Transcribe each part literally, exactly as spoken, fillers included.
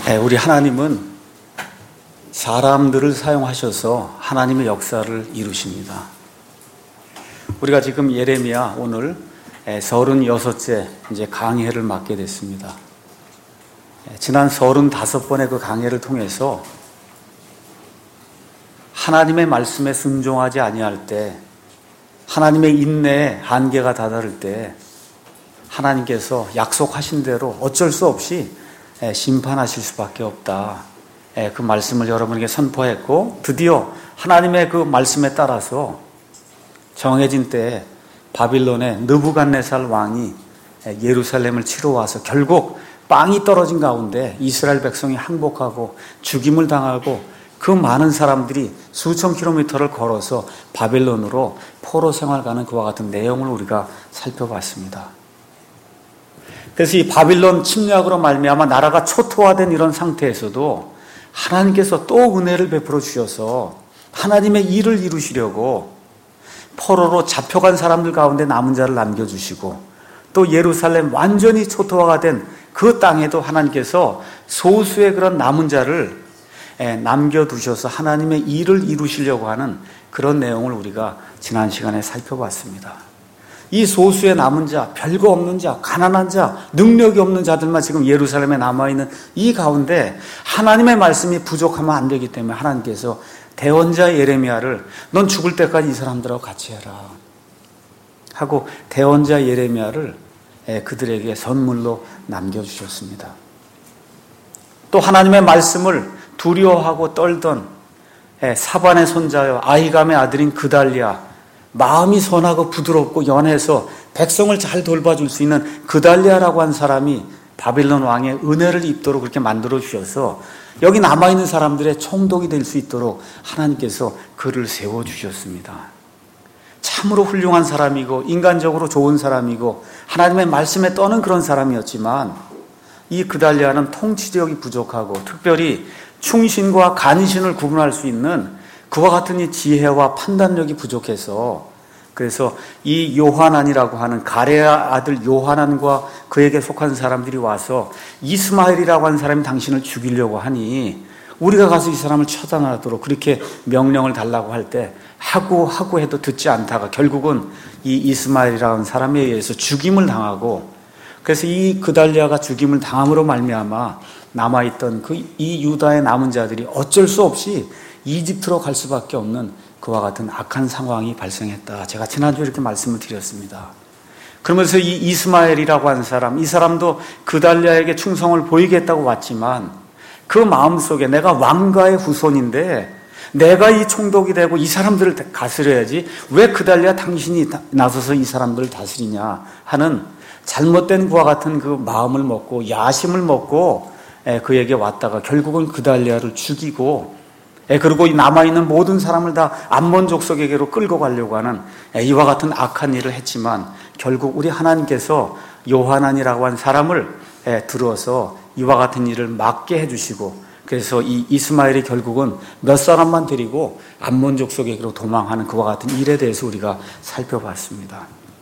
우리 하나님은 사람들을 사용하셔서 하나님의 역사를 이루십니다. 우리가 지금 예레미야 오늘 서른여섯째 이제 강해를 맡게 됐습니다. 지난 서른다섯 번의 그 강해를 통해서 하나님의 말씀에 순종하지 아니할 때, 하나님의 인내에 한계가 다다를 때 하나님께서 약속하신 대로 어쩔 수 없이 심판하실 수밖에 없다. 그 말씀을 여러분에게 선포했고, 드디어 하나님의 그 말씀에 따라서 정해진 때에 바빌론의 느부갓네살 왕이 예루살렘을 치러 와서 결국 빵이 떨어진 가운데 이스라엘 백성이 항복하고 죽임을 당하고 그 많은 사람들이 수천 킬로미터를 걸어서 바빌론으로 포로 생활 가는 그와 같은 내용을 우리가 살펴봤습니다. 그래서 이 바빌론 침략으로 말미암아 나라가 초토화된 이런 상태에서도 하나님께서 또 은혜를 베풀어 주셔서 하나님의 일을 이루시려고 포로로 잡혀간 사람들 가운데 남은 자를 남겨주시고, 또 예루살렘 완전히 초토화가 된 그 땅에도 하나님께서 소수의 그런 남은 자를 남겨두셔서 하나님의 일을 이루시려고 하는 그런 내용을 우리가 지난 시간에 살펴봤습니다. 이 소수의 남은 자, 별거 없는 자, 가난한 자, 능력이 없는 자들만 지금 예루살렘에 남아있는 이 가운데 하나님의 말씀이 부족하면 안 되기 때문에 하나님께서 대언자 예레미야를 넌 죽을 때까지 이 사람들하고 같이 해라 하고 대언자 예레미야를 그들에게 선물로 남겨주셨습니다. 또 하나님의 말씀을 두려워하고 떨던 사반의 손자여 아히감의 아들인 그달리아, 마음이 선하고 부드럽고 연해서 백성을 잘 돌봐줄 수 있는 그달리아라고 한 사람이 바빌론 왕의 은혜를 입도록 그렇게 만들어 주셔서 여기 남아있는 사람들의 총독이 될 수 있도록 하나님께서 그를 세워주셨습니다. 참으로 훌륭한 사람이고 인간적으로 좋은 사람이고 하나님의 말씀에 떠는 그런 사람이었지만 이 그달리아는 통치력이 부족하고 특별히 충신과 간신을 구분할 수 있는 그와 같은 이 지혜와 판단력이 부족해서, 그래서 이 요하난이라고 하는 가레아 아들 요하난과 그에게 속한 사람들이 와서 이스마엘이라고 하는 사람이 당신을 죽이려고 하니 우리가 가서 이 사람을 처단하도록 그렇게 명령을 달라고 할 때 하고 하고 해도 듣지 않다가 결국은 이 이스마엘이라는 사람에 의해서 죽임을 당하고, 그래서 이 그달리아가 죽임을 당함으로 말미암아 남아있던 그 이 유다의 남은 자들이 어쩔 수 없이 이집트로 갈 수밖에 없는 그와 같은 악한 상황이 발생했다. 제가 지난주에 이렇게 말씀을 드렸습니다. 그러면서 이 이스마엘이라고 하는 사람, 이 사람도 그달리아에게 충성을 보이겠다고 왔지만 그 마음속에 내가 왕가의 후손인데 내가 이 총독이 되고 이 사람들을 다스려야지 왜 그달리아 당신이 나서서 이 사람들을 다스리냐 하는 잘못된 그와 같은 그 마음을 먹고 야심을 먹고 그에게 왔다가 결국은 그달리아를 죽이고, 그리고 남아있는 모든 사람을 다 암몬 족속에게로 끌고 가려고 하는 이와 같은 악한 일을 했지만 결국 우리 하나님께서 요하난이라고 한 사람을 들어서 이와 같은 일을 막게 해주시고, 그래서 이 이스마엘이 결국은 몇 사람만 데리고 암몬 족속에게로 도망하는 그와 같은 일에 대해서 우리가 살펴봤습니다.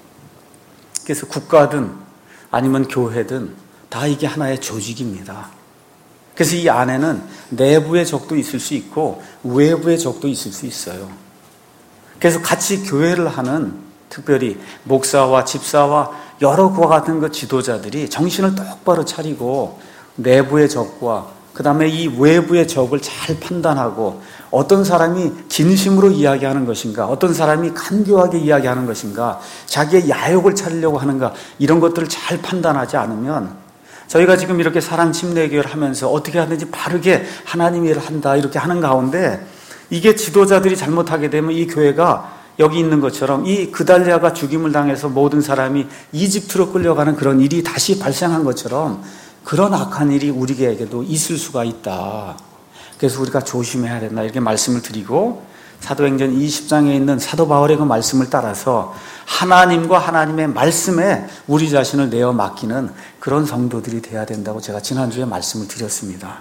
그래서 국가든 아니면 교회든 다 이게 하나의 조직입니다. 그래서 이 안에는 내부의 적도 있을 수 있고 외부의 적도 있을 수 있어요. 그래서 같이 교회를 하는 특별히 목사와 집사와 여러 그와 같은 그 지도자들이 정신을 똑바로 차리고 내부의 적과 그 다음에 이 외부의 적을 잘 판단하고 어떤 사람이 진심으로 이야기하는 것인가, 어떤 사람이 간교하게 이야기하는 것인가, 자기의 야욕을 차리려고 하는가, 이런 것들을 잘 판단하지 않으면 저희가 지금 이렇게 사랑 침례교회를 하면서 어떻게 하든지 바르게 하나님 일을 한다 이렇게 하는 가운데 이게 지도자들이 잘못하게 되면 이 교회가 여기 있는 것처럼 이 그달리아가 죽임을 당해서 모든 사람이 이집트로 끌려가는 그런 일이 다시 발생한 것처럼 그런 악한 일이 우리에게도 있을 수가 있다. 그래서 우리가 조심해야 된다 이렇게 말씀을 드리고, 사도행전 이십 장에 있는 사도 바울의 그 말씀을 따라서 하나님과 하나님의 말씀에 우리 자신을 내어 맡기는 그런 성도들이 돼야 된다고 제가 지난주에 말씀을 드렸습니다.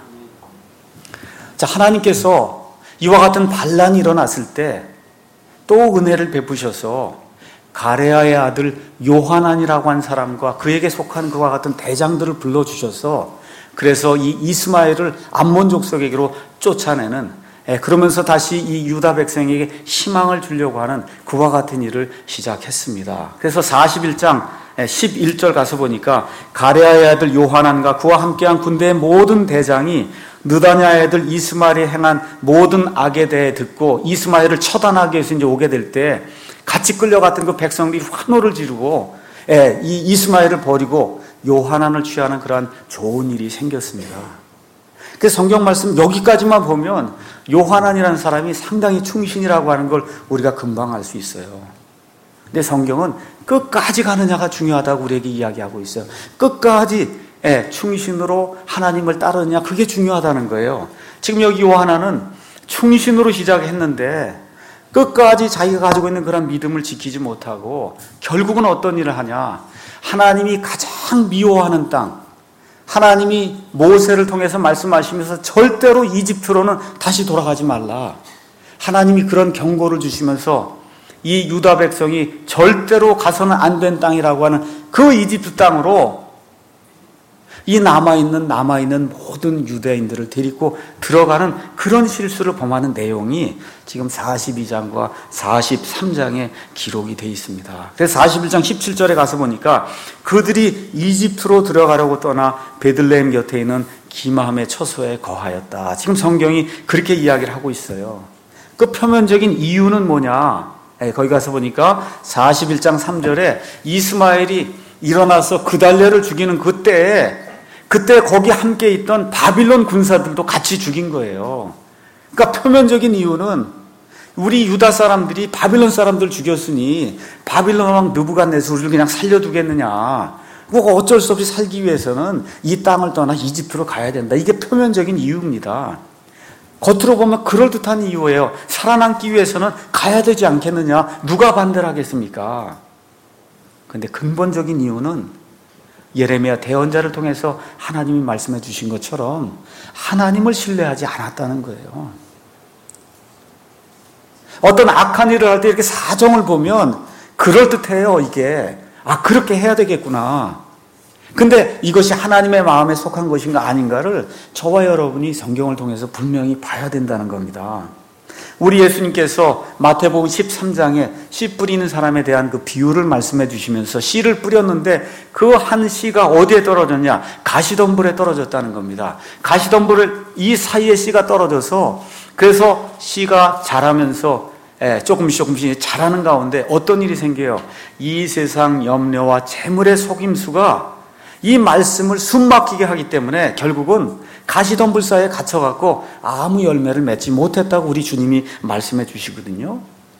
자, 하나님께서 이와 같은 반란이 일어났을 때 또 은혜를 베푸셔서 가레아의 아들 요하난이라고 한 사람과 그에게 속한 그와 같은 대장들을 불러주셔서 그래서 이 이스마엘을 암몬 족속에게로 쫓아내는, 예, 그러면서 다시 이 유다 백성에게 희망을 주려고 하는 그와 같은 일을 시작했습니다. 그래서 사십일 장 십일 절 가서 보니까 가레아의 아들 요하난과 그와 함께한 군대의 모든 대장이 느다냐의 아들 이스마엘이 행한 모든 악에 대해 듣고 이스마엘을 처단하기 위해서 이제 오게 될 때 같이 끌려갔던 그 백성들이 환호를 지르고, 예, 이 이스마엘을 버리고 요하난을 취하는 그러한 좋은 일이 생겼습니다. 그 성경 말씀 여기까지만 보면 요하난이라는 사람이 상당히 충신이라고 하는 걸 우리가 금방 알 수 있어요. 근데 성경은 끝까지 가느냐가 중요하다고 우리에게 이야기하고 있어요. 끝까지, 예, 충신으로 하나님을 따르느냐, 그게 중요하다는 거예요. 지금 여기 요하난은 충신으로 시작했는데 끝까지 자기가 가지고 있는 그런 믿음을 지키지 못하고 결국은 어떤 일을 하냐, 하나님이 가장 미워하는 땅, 하나님이 모세를 통해서 말씀하시면서 절대로 이집트로는 다시 돌아가지 말라, 하나님이 그런 경고를 주시면서 이 유다 백성이 절대로 가서는 안 된 땅이라고 하는 그 이집트 땅으로 이 남아있는 남아있는 모든 유대인들을 데리고 들어가는 그런 실수를 범하는 내용이 지금 사십이 장과 사십삼 장에 기록이 되어 있습니다. 그래서 사십일 장 십칠 절에 가서 보니까 그들이 이집트로 들어가려고 떠나 베들레헴 곁에 있는 기마함의 처소에 거하였다. 지금 성경이 그렇게 이야기를 하고 있어요. 그 표면적인 이유는 뭐냐? 네, 거기 가서 보니까 사십일 장 삼 절에 이스마엘이 일어나서 그달랴를 죽이는 그때에 그때 거기 함께 있던 바빌론 군사들도 같이 죽인 거예요. 그러니까 표면적인 이유는 우리 유다 사람들이 바빌론 사람들 죽였으니 바빌론 왕 느부갓네살을 그냥 살려두겠느냐, 뭐 어쩔 수 없이 살기 위해서는 이 땅을 떠나 이집트로 가야 된다. 이게 표면적인 이유입니다. 겉으로 보면 그럴듯한 이유예요. 살아남기 위해서는 가야 되지 않겠느냐, 누가 반대를 하겠습니까? 그런데 근본적인 이유는 예레미야 대언자를 통해서 하나님이 말씀해 주신 것처럼 하나님을 신뢰하지 않았다는 거예요. 어떤 악한 일을 할 때 이렇게 사정을 보면 그럴듯해요. 이게, 아, 그렇게 해야 되겠구나. 근데 이것이 하나님의 마음에 속한 것인가 아닌가를 저와 여러분이 성경을 통해서 분명히 봐야 된다는 겁니다. 우리 예수님께서 마태복음 십삼 장에 씨 뿌리는 사람에 대한 그 비유를 말씀해 주시면서 씨를 뿌렸는데 그 한 씨가 어디에 떨어졌냐? 가시덤불에 떨어졌다는 겁니다. 가시덤불을 이 사이에 씨가 떨어져서 그래서 씨가 자라면서 조금씩 조금씩 자라는 가운데 어떤 일이 생겨요? 이 세상 염려와 재물의 속임수가 이 말씀을 숨막히게 하기 때문에 결국은 가시덤불 사이에 갇혀갖고 아무 열매를 맺지 못했다고 우리 주님이 말씀해 주시거든요.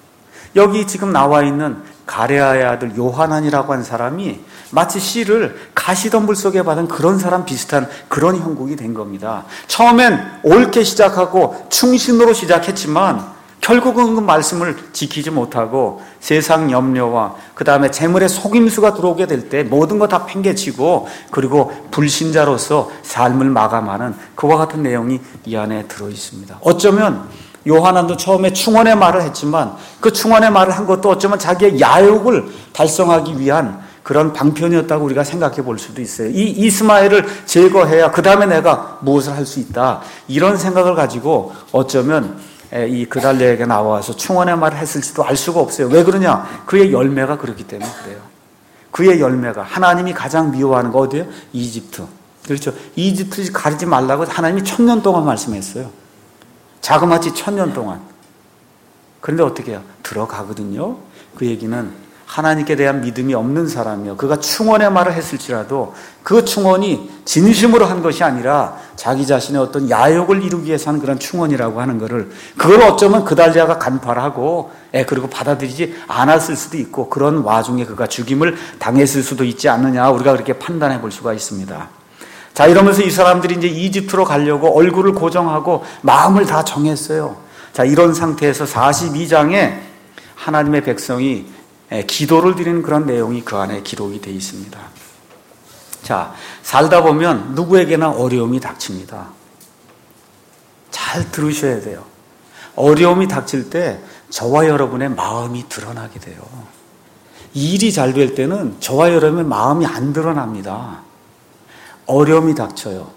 여기 지금 나와 있는 가레아의 아들 요하난이라고 한 사람이 마치 씨를 가시덤불 속에 받은 그런 사람 비슷한 그런 형국이 된 겁니다. 처음엔 옳게 시작하고 충신으로 시작했지만 결국은 그 말씀을 지키지 못하고 세상 염려와 그 다음에 재물의 속임수가 들어오게 될 때 모든 거 다 팽개치고 그리고 불신자로서 삶을 마감하는 그와 같은 내용이 이 안에 들어 있습니다. 어쩌면 요하난도 처음에 충원의 말을 했지만 그 충원의 말을 한 것도 어쩌면 자기의 야욕을 달성하기 위한 그런 방편이었다고 우리가 생각해 볼 수도 있어요. 이 이스마엘을 제거해야 그 다음에 내가 무엇을 할 수 있다, 이런 생각을 가지고 어쩌면 이 그달랴에게 나와서 충원의 말을 했을지도 알 수가 없어요. 왜 그러냐? 그의 열매가 그렇기 때문에 그래요. 그의 열매가 하나님이 가장 미워하는 거 어디예요? 이집트. 그렇죠. 이집트 가리지 말라고 하나님이 천년 동안 말씀했어요. 자그마치 천년 동안. 그런데 어떻게 해요? 들어가거든요. 그 얘기는 하나님께 대한 믿음이 없는 사람이요, 그가 충원의 말을 했을지라도 그 충원이 진심으로 한 것이 아니라 자기 자신의 어떤 야욕을 이루기 위해서 하는 그런 충원이라고 하는 것을, 그걸 어쩌면 그달랴가 간파하고 예, 그리고 받아들이지 않았을 수도 있고 그런 와중에 그가 죽임을 당했을 수도 있지 않느냐, 우리가 그렇게 판단해 볼 수가 있습니다. 자, 이러면서 이 사람들이 이제 이집트로 가려고 얼굴을 고정하고 마음을 다 정했어요. 자, 이런 상태에서 사십이 장에 하나님의 백성이 기도를 드리는 그런 내용이 그 안에 기록이 되어 있습니다. 자, 살다 보면 누구에게나 어려움이 닥칩니다. 잘 들으셔야 돼요. 어려움이 닥칠 때 저와 여러분의 마음이 드러나게 돼요. 일이 잘 될 때는 저와 여러분의 마음이 안 드러납니다. 어려움이 닥쳐요.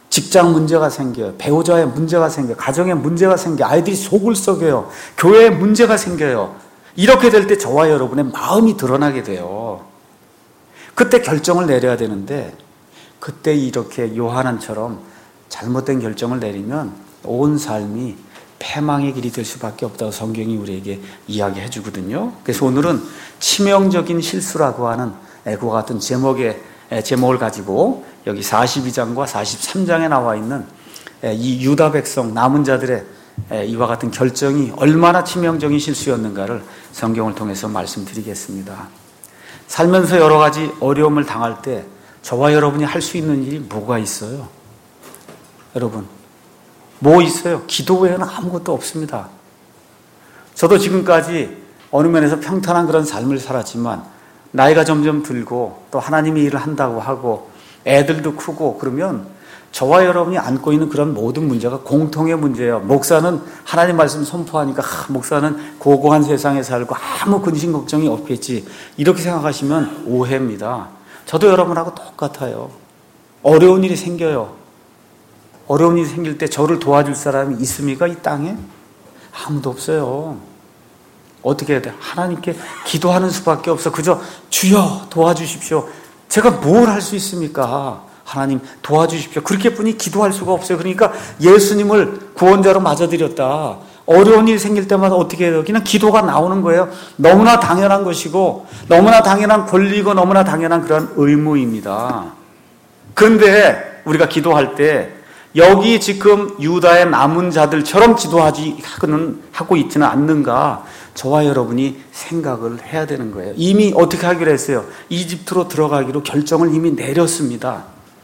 직장 문제가 생겨요. 배우자의 문제가 생겨요. 가정에 문제가 생겨요. 아이들이 속을 썩여요. 교회에 문제가 생겨요. 이렇게 될 때 저와 여러분의 마음이 드러나게 돼요. 그때 결정을 내려야 되는데 그때 이렇게 요한처럼 잘못된 결정을 내리면 온 삶이 패망의 길이 될 수밖에 없다고 성경이 우리에게 이야기해 주거든요. 그래서 오늘은 치명적인 실수라고 하는 그와 같은 제목의 제목을 가지고 여기 사십이 장과 사십삼 장에 나와 있는 이 유다 백성 남은 자들의 이와 같은 결정이 얼마나 치명적인 실수였는가를 성경을 통해서 말씀드리겠습니다. 살면서 여러 가지 어려움을 당할 때 저와 여러분이 할 수 있는 일이 뭐가 있어요? 여러분, 뭐 있어요? 기도 외에는 아무것도 없습니다. 저도 지금까지 어느 면에서 평탄한 그런 삶을 살았지만 나이가 점점 들고 또 하나님의 일을 한다고 하고 애들도 크고 그러면 저와 여러분이 안고 있는 그런 모든 문제가 공통의 문제예요. 목사는 하나님 말씀 선포하니까 아, 목사는 고고한 세상에 살고 아무 근심 걱정이 없겠지 이렇게 생각하시면 오해입니다. 저도 여러분하고 똑같아요. 어려운 일이 생겨요. 어려운 일이 생길 때 저를 도와줄 사람이 있습니까? 이 땅에? 아무도 없어요. 어떻게 해야 돼? 하나님께 기도하는 수밖에 없어. 그저 주여 도와주십시오. 제가 뭘 할 수 있습니까? 하나님 도와주십시오. 그렇게뿐이 기도할 수가 없어요. 그러니까 예수님을 구원자로 맞아들였다. 어려운 일이 생길 때마다 어떻게 해요? 그냥 기도가 나오는 거예요. 너무나 당연한 것이고 너무나 당연한 권리고 너무나 당연한 그런 의무입니다. 그런데 우리가 기도할 때 여기 지금 유다의 남은 자들처럼 기도하지 하고 있지는 않는가? 저와 여러분이 생각을 해야 되는 거예요. 이미 어떻게 하기로 했어요? 이집트로 들어가기로 결정을 이미 내렸습니다.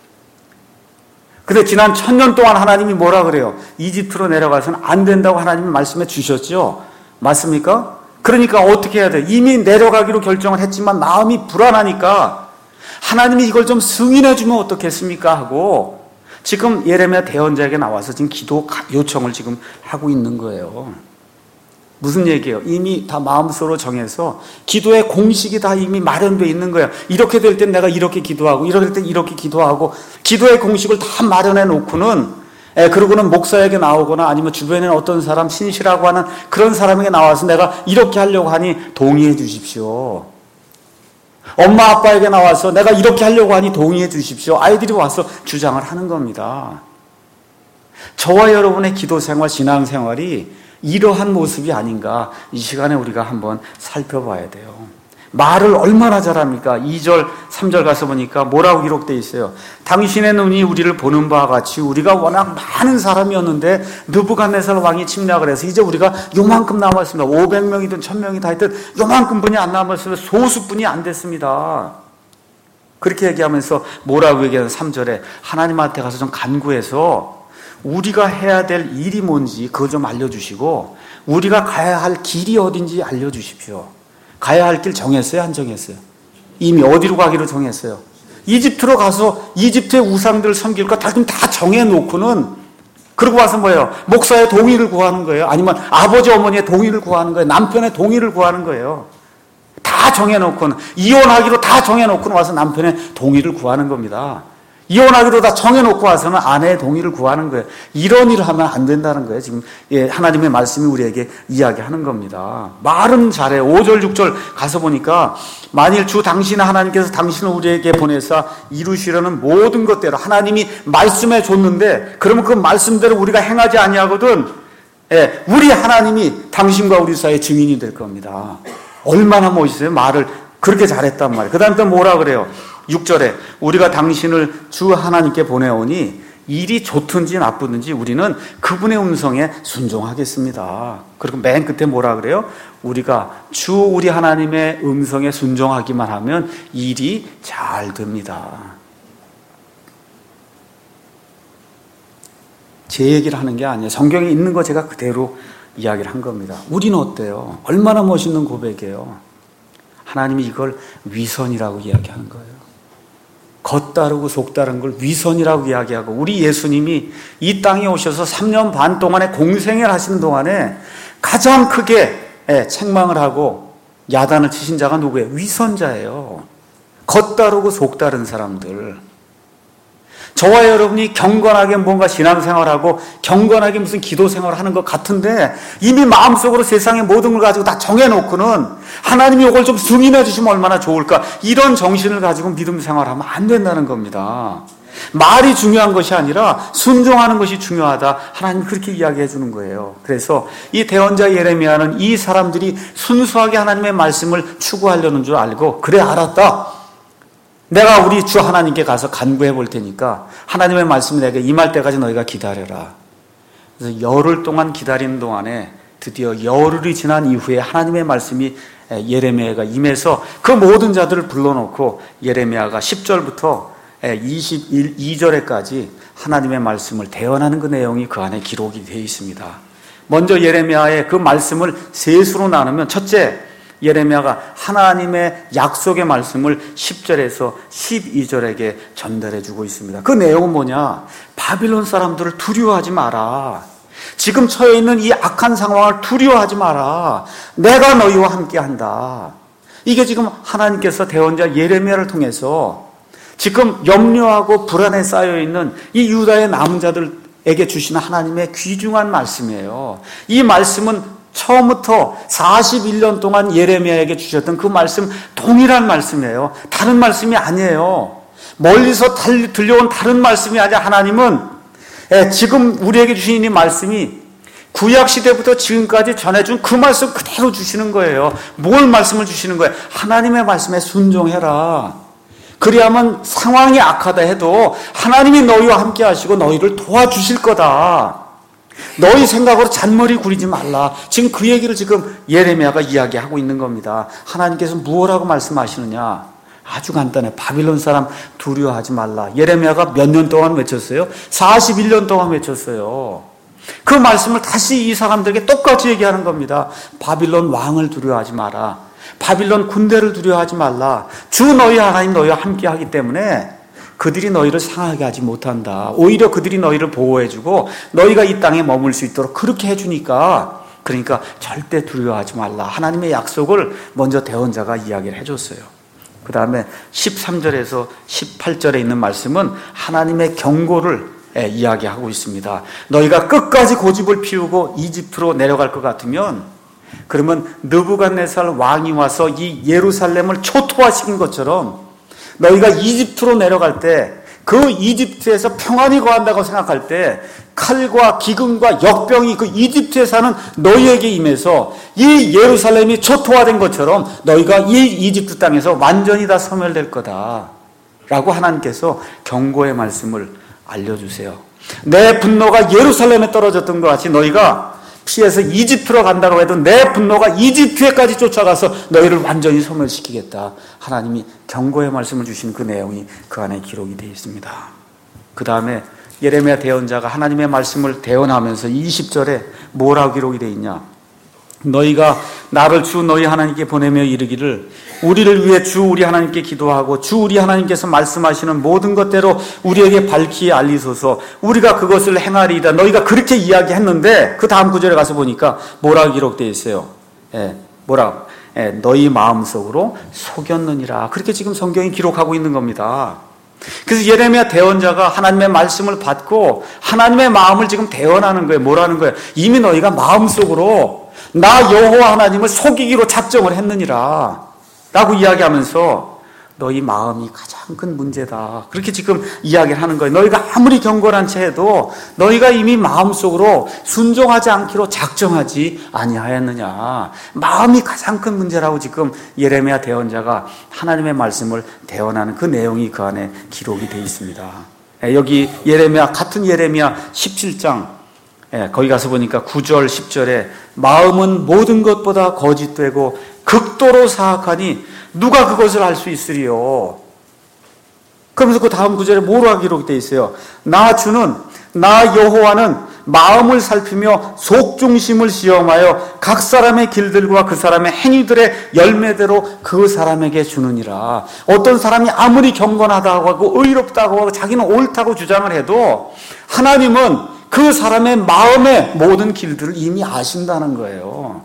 근데 지난 천년 동안 하나님이 뭐라 그래요? 이집트로 내려가서는 안 된다고 하나님이 말씀해 주셨죠? 맞습니까? 그러니까 어떻게 해야 돼요? 이미 내려가기로 결정을 했지만 마음이 불안하니까 하나님이 이걸 좀 승인해 주면 어떻겠습니까? 하고 지금 예레미야 대언자에게 나와서 지금 기도 요청을 지금 하고 있는 거예요. 무슨 얘기예요? 이미 다 마음속으로 정해서 기도의 공식이 다 이미 마련되어 있는 거예요. 이렇게 될 땐 내가 이렇게 기도하고 이렇게 될 땐 이렇게 기도하고 기도의 공식을 다 마련해 놓고는 예, 그러고는 목사에게 나오거나 아니면 주변에 어떤 사람 신시라고 하는 그런 사람에게 나와서 내가 이렇게 하려고 하니 동의해 주십시오. 엄마 아빠에게 나와서 내가 이렇게 하려고 하니 동의해 주십시오. 아이들이 와서 주장을 하는 겁니다. 저와 여러분의 기도 생활, 신앙 생활이 이러한 모습이 아닌가 이 시간에 우리가 한번 살펴봐야 돼요. 말을 얼마나 잘합니까? 이 절, 삼 절 가서 보니까 뭐라고 기록되어 있어요? 당신의 눈이 우리를 보는 바와 같이 우리가 워낙 많은 사람이었는데 느부갓네살 왕이 침략을 해서 이제 우리가 요만큼 남았습니다. 오백 명이든 천 명이 다 있든 요만큼 분이 안 남았으면 소수뿐이 안 됐습니다. 그렇게 얘기하면서 뭐라고 얘기하는 삼 절에 하나님한테 가서 좀 간구해서 우리가 해야 될 일이 뭔지 그거 좀 알려주시고 우리가 가야 할 길이 어딘지 알려주십시오. 가야 할 길 정했어요? 안 정했어요? 이미 어디로 가기로 정했어요? 이집트로 가서 이집트의 우상들 섬길 거 다 다 정해놓고는 그러고 와서 뭐예요? 목사의 동의를 구하는 거예요? 아니면 아버지 어머니의 동의를 구하는 거예요? 남편의 동의를 구하는 거예요? 다 정해놓고는 이혼하기로 다 정해놓고는 와서 남편의 동의를 구하는 겁니다. 이혼하기로 다 정해놓고 와서는 아내의 동의를 구하는 거예요. 이런 일을 하면 안 된다는 거예요. 지금 하나님의 말씀이 우리에게 이야기하는 겁니다. 말은 잘해요. 오 절, 육 절 가서 보니까 만일 주 당신 하나님께서 당신을 우리에게 보내사 이루시려는 모든 것대로 하나님이 말씀해 줬는데 그러면 그 말씀대로 우리가 행하지 아니하거든 예, 우리 하나님이 당신과 우리 사이의 증인이 될 겁니다. 얼마나 멋있어요. 말을 그렇게 잘했단 말이에요. 그 다음 또 뭐라 그래요? 육 절에 우리가 당신을 주 하나님께 보내오니 일이 좋든지 나쁘든지 우리는 그분의 음성에 순종하겠습니다. 그리고 맨 끝에 뭐라 그래요? 우리가 주 우리 하나님의 음성에 순종하기만 하면 일이 잘 됩니다. 제 얘기를 하는 게 아니에요. 성경에 있는 거 제가 그대로 이야기를 한 겁니다. 우리는 어때요? 얼마나 멋있는 고백이에요. 하나님이 이걸 위선이라고 이야기하는 거예요. 겉다르고 속다른 걸 위선이라고 이야기하고 우리 예수님이 이 땅에 오셔서 삼 년 반 동안에 공생애를 하시는 동안에 가장 크게 책망을 하고 야단을 치신 자가 누구예요? 위선자예요. 겉다르고 속다른 사람들. 저와 여러분이 경건하게 뭔가 신앙생활하고 경건하게 무슨 기도생활을 하는 것 같은데 이미 마음속으로 세상의 모든 걸 가지고 다 정해놓고는 하나님이 이걸 좀 승인해 주시면 얼마나 좋을까, 이런 정신을 가지고 믿음 생활하면 안 된다는 겁니다. 말이 중요한 것이 아니라 순종하는 것이 중요하다. 하나님 그렇게 이야기해 주는 거예요. 그래서 이 대언자 예레미야는 이 사람들이 순수하게 하나님의 말씀을 추구하려는 줄 알고, 그래 알았다, 내가 우리 주 하나님께 가서 간구해 볼 테니까 하나님의 말씀이 내게 임할 때까지 너희가 기다려라. 그래서 열흘 동안 기다리는 동안에 드디어 열흘이 지난 이후에 하나님의 말씀이 예레미야가 임해서 그 모든 자들을 불러놓고 예레미야가 십 절부터 이십이 절에까지 하나님의 말씀을 대언하는 그 내용이 그 안에 기록이 되어 있습니다. 먼저 예레미야의 그 말씀을 세 수로 나누면, 첫째, 예레미야가 하나님의 약속의 말씀을 십 절에서 십이 절에게 전달해 주고 있습니다. 그 내용은 뭐냐? 바빌론 사람들을 두려워하지 마라. 지금 처해 있는 이 악한 상황을 두려워하지 마라. 내가 너희와 함께 한다. 이게 지금 하나님께서 대언자 예레미야를 통해서 지금 염려하고 불안에 쌓여있는 이 유다의 남은 자들에게 주시는 하나님의 귀중한 말씀이에요. 이 말씀은 처음부터 사십일 년 동안 예레미야에게 주셨던 그 말씀 동일한 말씀이에요. 다른 말씀이 아니에요. 멀리서 들려온 다른 말씀이 아니라 하나님은 지금 우리에게 주신 이 말씀이 구약시대부터 지금까지 전해준 그 말씀 그대로 주시는 거예요. 뭘 말씀을 주시는 거예요? 하나님의 말씀에 순종해라. 그리하면 상황이 악하다 해도 하나님이 너희와 함께 하시고 너희를 도와주실 거다. 너희 생각으로 잔머리 구리지 말라. 지금 그 얘기를 지금 예레미야가 이야기하고 있는 겁니다. 하나님께서 무엇라고 말씀하시느냐? 아주 간단해. 바빌론 사람 두려워하지 말라. 예레미야가 몇 년 동안 외쳤어요? 사십일 년 동안 외쳤어요. 그 말씀을 다시 이 사람들에게 똑같이 얘기하는 겁니다. 바빌론 왕을 두려워하지 마라. 바빌론 군대를 두려워하지 말라. 주 너희 하나님 너희와 함께 하기 때문에 그들이 너희를 상하게 하지 못한다. 오히려 그들이 너희를 보호해주고 너희가 이 땅에 머물 수 있도록 그렇게 해주니까, 그러니까 절대 두려워하지 말라. 하나님의 약속을 먼저 대언자가 이야기를 해줬어요. 그 다음에 십삼 절에서 십팔 절에 있는 말씀은 하나님의 경고를 이야기하고 있습니다. 너희가 끝까지 고집을 피우고 이집트로 내려갈 것 같으면, 그러면 느부갓네살 왕이 와서 이 예루살렘을 초토화시킨 것처럼 너희가 이집트로 내려갈 때, 그 이집트에서 평안히 거한다고 생각할 때 칼과 기근과 역병이 그 이집트에 사는 너희에게 임해서 이 예루살렘이 초토화된 것처럼 너희가 이 이집트 땅에서 완전히 다 소멸될 거다 라고 하나님께서 경고의 말씀을 알려주세요. 내 분노가 예루살렘에 떨어졌던 것 같이 너희가 피해서 이집트로 간다고 해도 내 분노가 이집트에까지 쫓아가서 너희를 완전히 소멸시키겠다. 하나님이 경고의 말씀을 주신 그 내용이 그 안에 기록이 되어 있습니다. 그 다음에 예레미야 대언자가 하나님의 말씀을 대언하면서 이십 절에 뭐라고 기록이 되어 있냐? 너희가 나를 주 너희 하나님께 보내며 이르기를 우리를 위해 주 우리 하나님께 기도하고 주 우리 하나님께서 말씀하시는 모든 것대로 우리에게 밝히 알리소서. 우리가 그것을 행하리이다. 너희가 그렇게 이야기했는데 그 다음 구절에 가서 보니까 뭐라고 기록되어 있어요? 예, 뭐라고? 예, 너희 마음속으로 속였느니라. 그렇게 지금 성경이 기록하고 있는 겁니다. 그래서 예레미야 대언자가 하나님의 말씀을 받고 하나님의 마음을 지금 대언하는 거예요. 뭐라는 거예요? 이미 너희가 마음속으로 나 여호와 하나님을 속이기로 작정을 했느니라 라고 이야기하면서 너희 마음이 가장 큰 문제다. 그렇게 지금 이야기를 하는 거예요. 너희가 아무리 경건한 채 해도 너희가 이미 마음속으로 순종하지 않기로 작정하지 아니하였느냐. 마음이 가장 큰 문제라고 지금 예레미야 대언자가 하나님의 말씀을 대언하는 그 내용이 그 안에 기록이 되어 있습니다. 여기 예레미야, 같은 예레미야 십칠 장 거기 가서 보니까 구 절 십 절에 마음은 모든 것보다 거짓되고 극도로 사악하니 누가 그것을 알 수 있으리요. 그러면서 그 다음 구절에 뭐라고 기록되어 있어요? 나 주는, 나 여호와는 마음을 살피며 속중심을 시험하여 각 사람의 길들과 그 사람의 행위들의 열매대로 그 사람에게 주느니라. 어떤 사람이 아무리 경건하다고 하고 의롭다고 하고 자기는 옳다고 주장을 해도 하나님은 그 사람의 마음의 모든 길들을 이미 아신다는 거예요.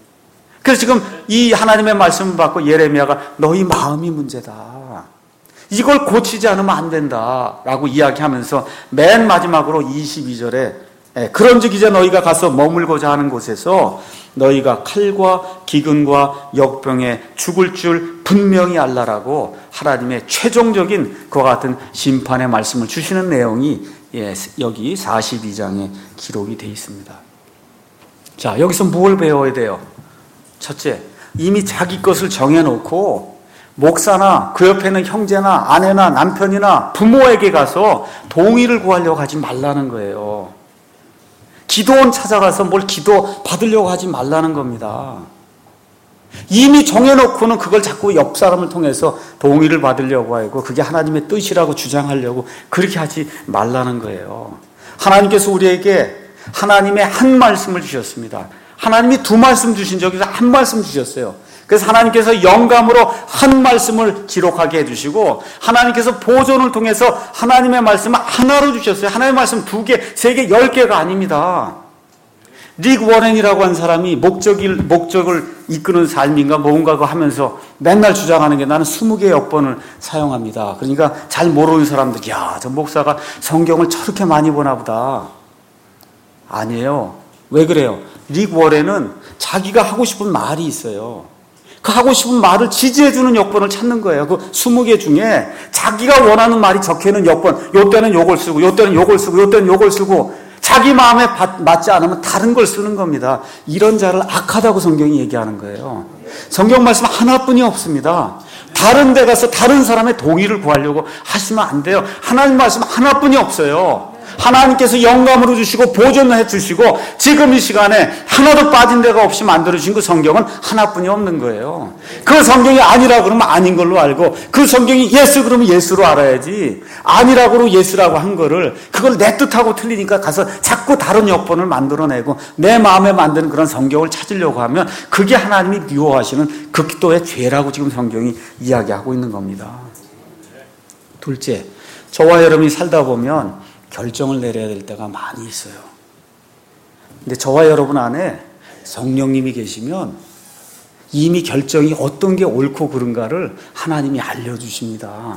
그래서 지금 이 하나님의 말씀을 받고 예레미야가 너희 마음이 문제다. 이걸 고치지 않으면 안 된다라고 이야기하면서 맨 마지막으로 이십이 절에 그런즉 이제 너희가 가서 머물고자 하는 곳에서 너희가 칼과 기근과 역병에 죽을 줄 분명히 알라라고 하나님의 최종적인 그와 같은 심판의 말씀을 주시는 내용이 여기 사십이 장에 기록이 되어 있습니다. 자, 여기서 뭘 배워야 돼요? 첫째, 이미 자기 것을 정해놓고 목사나 그 옆에 있는 형제나 아내나 남편이나 부모에게 가서 동의를 구하려고 하지 말라는 거예요. 기도원 찾아가서 뭘 기도 받으려고 하지 말라는 겁니다. 이미 정해놓고는 그걸 자꾸 옆 사람을 통해서 동의를 받으려고 하고 그게 하나님의 뜻이라고 주장하려고 그렇게 하지 말라는 거예요. 하나님께서 우리에게 하나님의 한 말씀을 주셨습니다. 하나님이 두 말씀 주신 적이 한 말씀 주셨어요. 그래서 하나님께서 영감으로 한 말씀을 기록하게 해주시고 하나님께서 보존을 통해서 하나님의 말씀을 하나로 주셨어요. 하나님의 말씀 두 개, 세 개, 열 개가 아닙니다. 릭 워렌이라고 한 사람이 목적을, 목적을 이끄는 삶인가 뭔가 하면서 맨날 주장하는 게 나는 스무 개의 역번을 사용합니다. 그러니까 잘 모르는 사람들, 야, 저 목사가 성경을 저렇게 많이 보나 보다. 아니에요. 왜 그래요? 릭 워렌은 자기가 하고 싶은 말이 있어요. 그 하고 싶은 말을 지지해주는 역번을 찾는 거예요. 그 스무 개 중에 자기가 원하는 말이 적혀있는 역번, 요때는 요걸 쓰고, 요때는 요걸 쓰고, 요때는 요걸 쓰고, 자기 마음에 맞지 않으면 다른 걸 쓰는 겁니다. 이런 자를 악하다고 성경이 얘기하는 거예요. 성경 말씀 하나뿐이 없습니다. 다른 데 가서 다른 사람의 동의를 구하려고 하시면 안 돼요. 하나님 말씀 하나뿐이 없어요. 하나님께서 영감으로 주시고 보존해 주시고 지금 이 시간에 하나도 빠진 데가 없이 만들어주신 그 성경은 하나뿐이 없는 거예요. 그 성경이 아니라 그러면 아닌 걸로 알고 그 성경이 예수 그러면 예수로 알아야지 아니라고 예수라고 한 거를 그걸 내 뜻하고 틀리니까 가서 자꾸 다른 역본을 만들어내고 내 마음에 만드는 그런 성경을 찾으려고 하면 그게 하나님이 미워하시는 극도의 죄라고 지금 성경이 이야기하고 있는 겁니다. 둘째, 저와 여러분이 살다 보면 결정을 내려야 될 때가 많이 있어요. 근데 저와 여러분 안에 성령님이 계시면 이미 결정이 어떤 게 옳고 그른가를 하나님이 알려주십니다.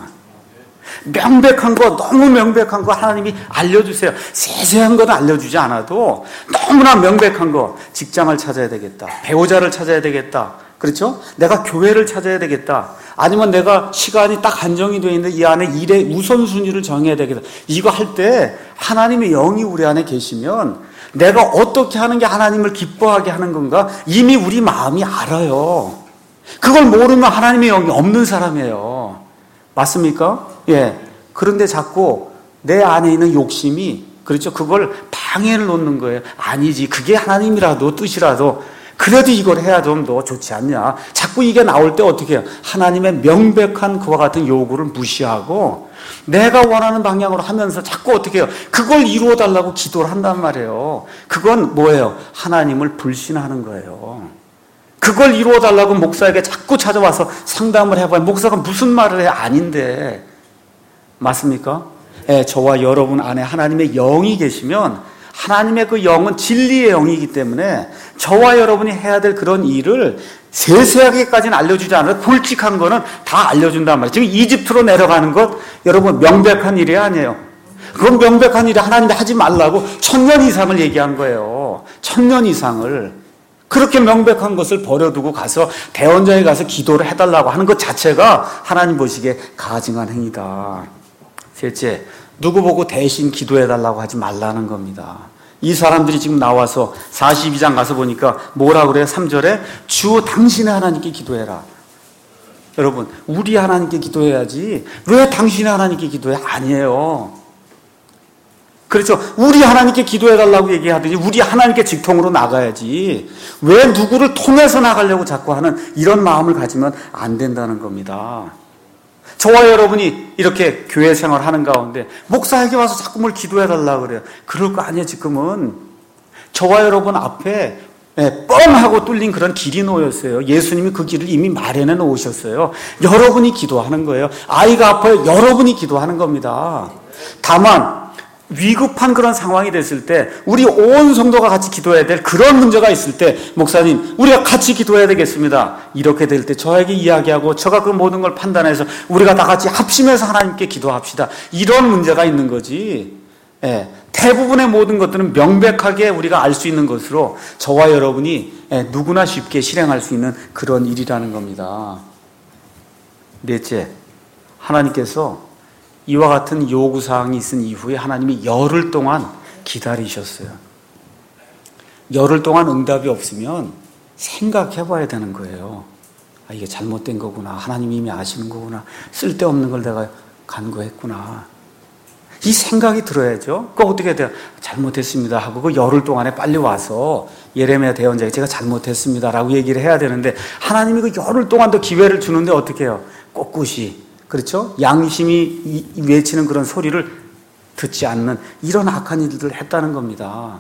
명백한 거, 너무 명백한 거 하나님이 알려주세요. 세세한 건 알려주지 않아도 너무나 명백한 거, 직장을 찾아야 되겠다, 배우자를 찾아야 되겠다, 그렇죠? 내가 교회를 찾아야 되겠다. 아니면 내가 시간이 딱 한정이 되어 있는데 이 안에 일의 우선순위를 정해야 되겠다. 이거 할 때 하나님의 영이 우리 안에 계시면 내가 어떻게 하는 게 하나님을 기뻐하게 하는 건가 이미 우리 마음이 알아요. 그걸 모르면 하나님의 영이 없는 사람이에요. 맞습니까? 예. 그런데 자꾸 내 안에 있는 욕심이, 그렇죠? 그걸 방해를 놓는 거예요. 아니지. 그게 하나님이라도 뜻이라도 그래도 이걸 해야 좀 더 좋지 않냐. 자꾸 이게 나올 때 어떻게 해요? 하나님의 명백한 그와 같은 요구를 무시하고 내가 원하는 방향으로 하면서 자꾸 어떻게 해요? 그걸 이루어달라고 기도를 한단 말이에요. 그건 뭐예요? 하나님을 불신하는 거예요. 그걸 이루어달라고 목사에게 자꾸 찾아와서 상담을 해봐요. 목사가 무슨 말을 해? 아닌데. 맞습니까? 예, 저와 여러분 안에 하나님의 영이 계시면 하나님의 그 영은 진리의 영이기 때문에 저와 여러분이 해야 될 그런 일을 세세하게까지는 알려주지 않아도 굵직한 거는 다 알려준단 말이에요. 지금 이집트로 내려가는 것 여러분 명백한 일이 아니에요. 그건 명백한 일이 하나님이 하지 말라고 천년 이상을 얘기한 거예요. 천년 이상을. 그렇게 명백한 것을 버려두고 가서 대원장에 가서 기도를 해달라고 하는 것 자체가 하나님 보시기에 가증한 행위다. 셋째, 누구 보고 대신 기도해달라고 하지 말라는 겁니다. 이 사람들이 지금 나와서 사십이 장 가서 보니까 뭐라 그래요? 삼 절에 주 당신의 하나님께 기도해라. 여러분, 우리 하나님께 기도해야지 왜 당신의 하나님께 기도해? 아니에요. 그렇죠. 우리 하나님께 기도해달라고 얘기하든지 우리 하나님께 직통으로 나가야지 왜 누구를 통해서 나가려고 자꾸 하는 이런 마음을 가지면 안 된다는 겁니다. 저와 여러분이 이렇게 교회 생활하는 가운데 목사에게 와서 자꾸 뭘 기도해달라고 그래요. 그럴 거 아니에요. 지금은 저와 여러분 앞에 뻥하고 뚫린 그런 길이 놓였어요. 예수님이 그 길을 이미 마련해 놓으셨어요. 여러분이 기도하는 거예요. 아이가 아파요. 여러분이 기도하는 겁니다. 다만 위급한 그런 상황이 됐을 때 우리 온 성도가 같이 기도해야 될 그런 문제가 있을 때 목사님 우리가 같이 기도해야 되겠습니다. 이렇게 될 때 저에게 이야기하고 저가 그 모든 걸 판단해서 우리가 다 같이 합심해서 하나님께 기도합시다. 이런 문제가 있는 거지. 예, 대부분의 모든 것들은 명백하게 우리가 알 수 있는 것으로 저와 여러분이 예, 누구나 쉽게 실행할 수 있는 그런 일이라는 겁니다. 넷째, 하나님께서 이와 같은 요구사항이 있은 이후에 하나님이 열흘 동안 기다리셨어요. 열흘 동안 응답이 없으면 생각해 봐야 되는 거예요. 아, 이게 잘못된 거구나. 하나님이 이미 아시는 거구나. 쓸데없는 걸 내가 간구했구나. 이 생각이 들어야죠. 그거 어떻게 해야 돼요? 잘못했습니다 하고 그 열흘 동안에 빨리 와서 예레미야 대언자에게 제가 잘못했습니다 라고 얘기를 해야 되는데 하나님이 그 열흘 동안 더 기회를 주는데 어떻게 해요? 꼿꼿이, 그렇죠? 양심이 외치는 그런 소리를 듣지 않는 이런 악한 일들을 했다는 겁니다.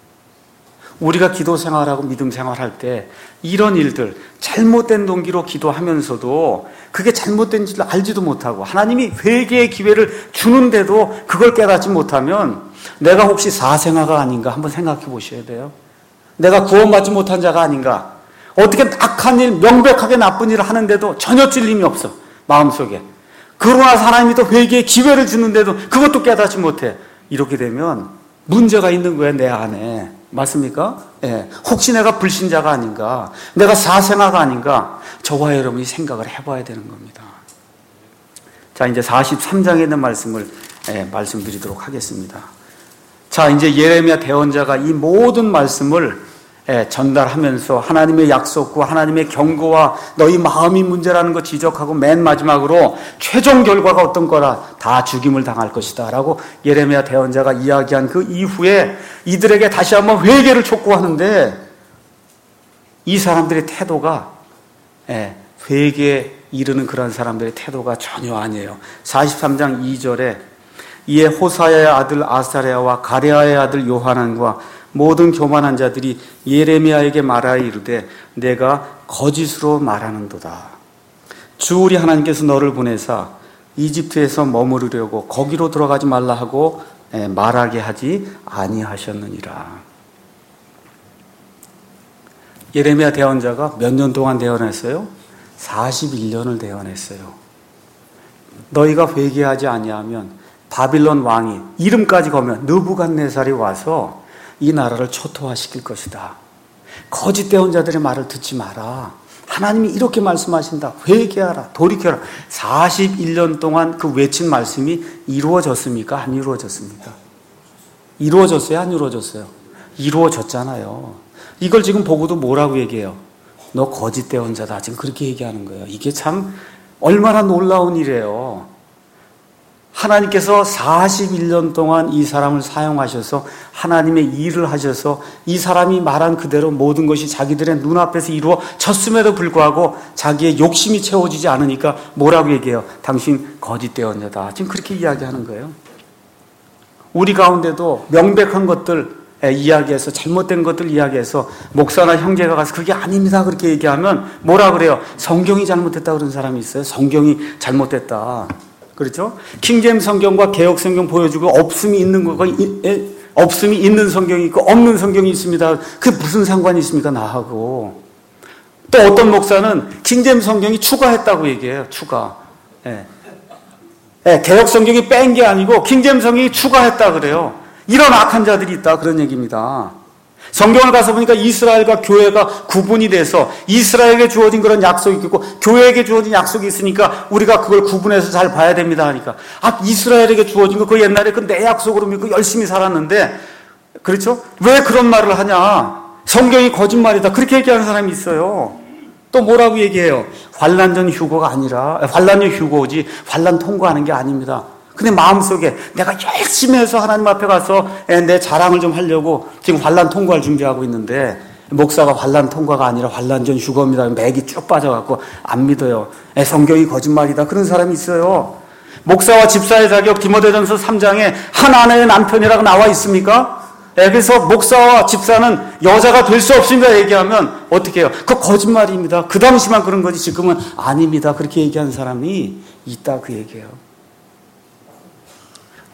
우리가 기도 생활하고 믿음 생활할 때 이런 일들, 잘못된 동기로 기도하면서도 그게 잘못된 줄 알지도 못하고 하나님이 회개의 기회를 주는데도 그걸 깨닫지 못하면 내가 혹시 사생아가 아닌가 한번 생각해 보셔야 돼요. 내가 구원받지 못한 자가 아닌가. 어떻게 악한 일, 명백하게 나쁜 일을 하는데도 전혀 찔림이 없어, 마음속에. 그러고 나서 하나님이 또 회개의 기회를 주는데도 그것도 깨닫지 못해. 이렇게 되면 문제가 있는 거예요, 내 안에. 맞습니까? 예. 혹시 내가 불신자가 아닌가? 내가 사생아가 아닌가? 저와 여러분이 생각을 해봐야 되는 겁니다. 자, 이제 사십삼 장에 있는 말씀을 예, 말씀드리도록 하겠습니다. 자, 이제 예레미야 대언자가 이 모든 말씀을 예, 전달하면서 하나님의 약속과 하나님의 경고와 너희 마음이 문제라는 거 지적하고 맨 마지막으로 최종 결과가 어떤 거라 다 죽임을 당할 것이다 라고 예레미야 대언자가 이야기한 그 이후에 이들에게 다시 한번 회개를 촉구하는데 이 사람들의 태도가 예, 회개에 이르는 그런 사람들의 태도가 전혀 아니에요. 사십삼 장 이 절에 이에 호사야의 아들 아사랴와 가랴의 아들 요하난과 모든 교만한 자들이 예레미야에게 말하여 이르되 내가 거짓으로 말하는도다. 주 우리 하나님께서 너를 보내사 이집트에서 머무르려고 거기로 들어가지 말라 하고 말하게 하지 아니하셨느니라. 예레미야 대언자가 몇 년 동안 대언했어요? 사십일 년을 대언했어요. 너희가 회개하지 아니하면 바빌론 왕이 이름까지 거면 느부갓네살이 와서 이 나라를 초토화시킬 것이다. 거짓 대언자들의 말을 듣지 마라. 하나님이 이렇게 말씀하신다. 회개하라. 돌이켜라. 사십일 년 동안 그 외친 말씀이 이루어졌습니까? 안 이루어졌습니까? 이루어졌어요? 안 이루어졌어요? 이루어졌잖아요. 이걸 지금 보고도 뭐라고 얘기해요? 너 거짓 대언자다. 지금 그렇게 얘기하는 거예요. 이게 참 얼마나 놀라운 일이에요. 하나님께서 사십일 년 동안 이 사람을 사용하셔서 하나님의 일을 하셔서 이 사람이 말한 그대로 모든 것이 자기들의 눈앞에서 이루어졌음에도 불구하고 자기의 욕심이 채워지지 않으니까 뭐라고 얘기해요? 당신 거짓 대언자다. 지금 그렇게 이야기하는 거예요. 우리 가운데도 명백한 것들 이야기해서 잘못된 것들 이야기해서 목사나 형제가 가서 그게 아닙니다 그렇게 얘기하면 뭐라 그래요? 성경이 잘못됐다 그런 사람이 있어요. 성경이 잘못됐다. 그렇죠? 킹제임스 성경과 개역 성경 보여주고 없음이 있는 거가 없음이 있는 성경이 있고 없는 성경이 있습니다. 그게 무슨 상관이 있습니까? 나하고. 또 어떤 목사는 킹제임스 성경이 추가했다고 얘기해요. 추가. 예. 예, 개역 성경이 뺀 게 아니고 킹제임스 성경이 추가했다 그래요. 이런 악한 자들이 있다 그런 얘기입니다. 성경을 가서 보니까 이스라엘과 교회가 구분이 돼서 이스라엘에게 주어진 그런 약속이 있고 교회에게 주어진 약속이 있으니까 우리가 그걸 구분해서 잘 봐야 됩니다 하니까 아 이스라엘에게 주어진 거 그 옛날에 그 내 약속으로 믿고 열심히 살았는데 그렇죠? 왜 그런 말을 하냐? 성경이 거짓말이다 그렇게 얘기하는 사람이 있어요. 또 뭐라고 얘기해요? 환난 전 휴거가 아니라 환난 전 휴거지 환난 통과하는 게 아닙니다. 근데 마음속에 내가 열심히 해서 하나님 앞에 가서 내 자랑을 좀 하려고 지금 환난 통과를 준비하고 있는데 목사가 환난 통과가 아니라 환난 전 휴거입니다. 맥이 쭉 빠져갖고 안 믿어요. 성경이 거짓말이다. 그런 사람이 있어요. 목사와 집사의 자격 디모데전서 삼 장에 한 아내의 남편이라고 나와 있습니까? 그래서 목사와 집사는 여자가 될 수 없습니다 얘기하면 어떻게 해요? 그거 거짓말입니다. 그 당시만 그런 거지 지금은 아닙니다. 그렇게 얘기하는 사람이 있다 그 얘기예요.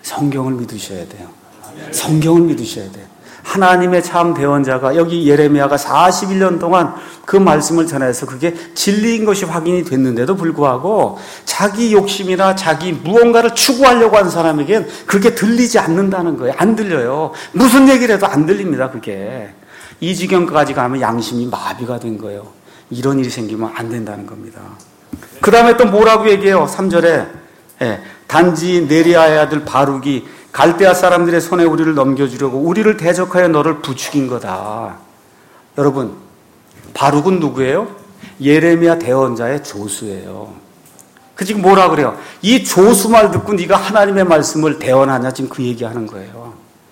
성경을 믿으셔야 돼요. 성경을 믿으셔야 돼요. 하나님의 참 대언자가 여기 예레미야가 사십일 년 동안 그 말씀을 전해서 그게 진리인 것이 확인이 됐는데도 불구하고 자기 욕심이나 자기 무언가를 추구하려고 하는 사람에겐 그게 들리지 않는다는 거예요. 안 들려요. 무슨 얘기를 해도 안 들립니다. 그게. 이 지경까지 가면 양심이 마비가 된 거예요. 이런 일이 생기면 안 된다는 겁니다. 그 다음에 또 뭐라고 얘기해요? 삼 절에 예, 단지 네리아의 아들 바룩이 갈대아 사람들의 손에 우리를 넘겨주려고 우리를 대적하여 너를 부추긴 거다. 여러분, 바룩은 누구예요? 예레미야 대언자의 조수예요. 그 지금 뭐라 그래요? 이 조수 말 듣고 네가 하나님의 말씀을 대언하냐? 지금 그 얘기하는 거예요.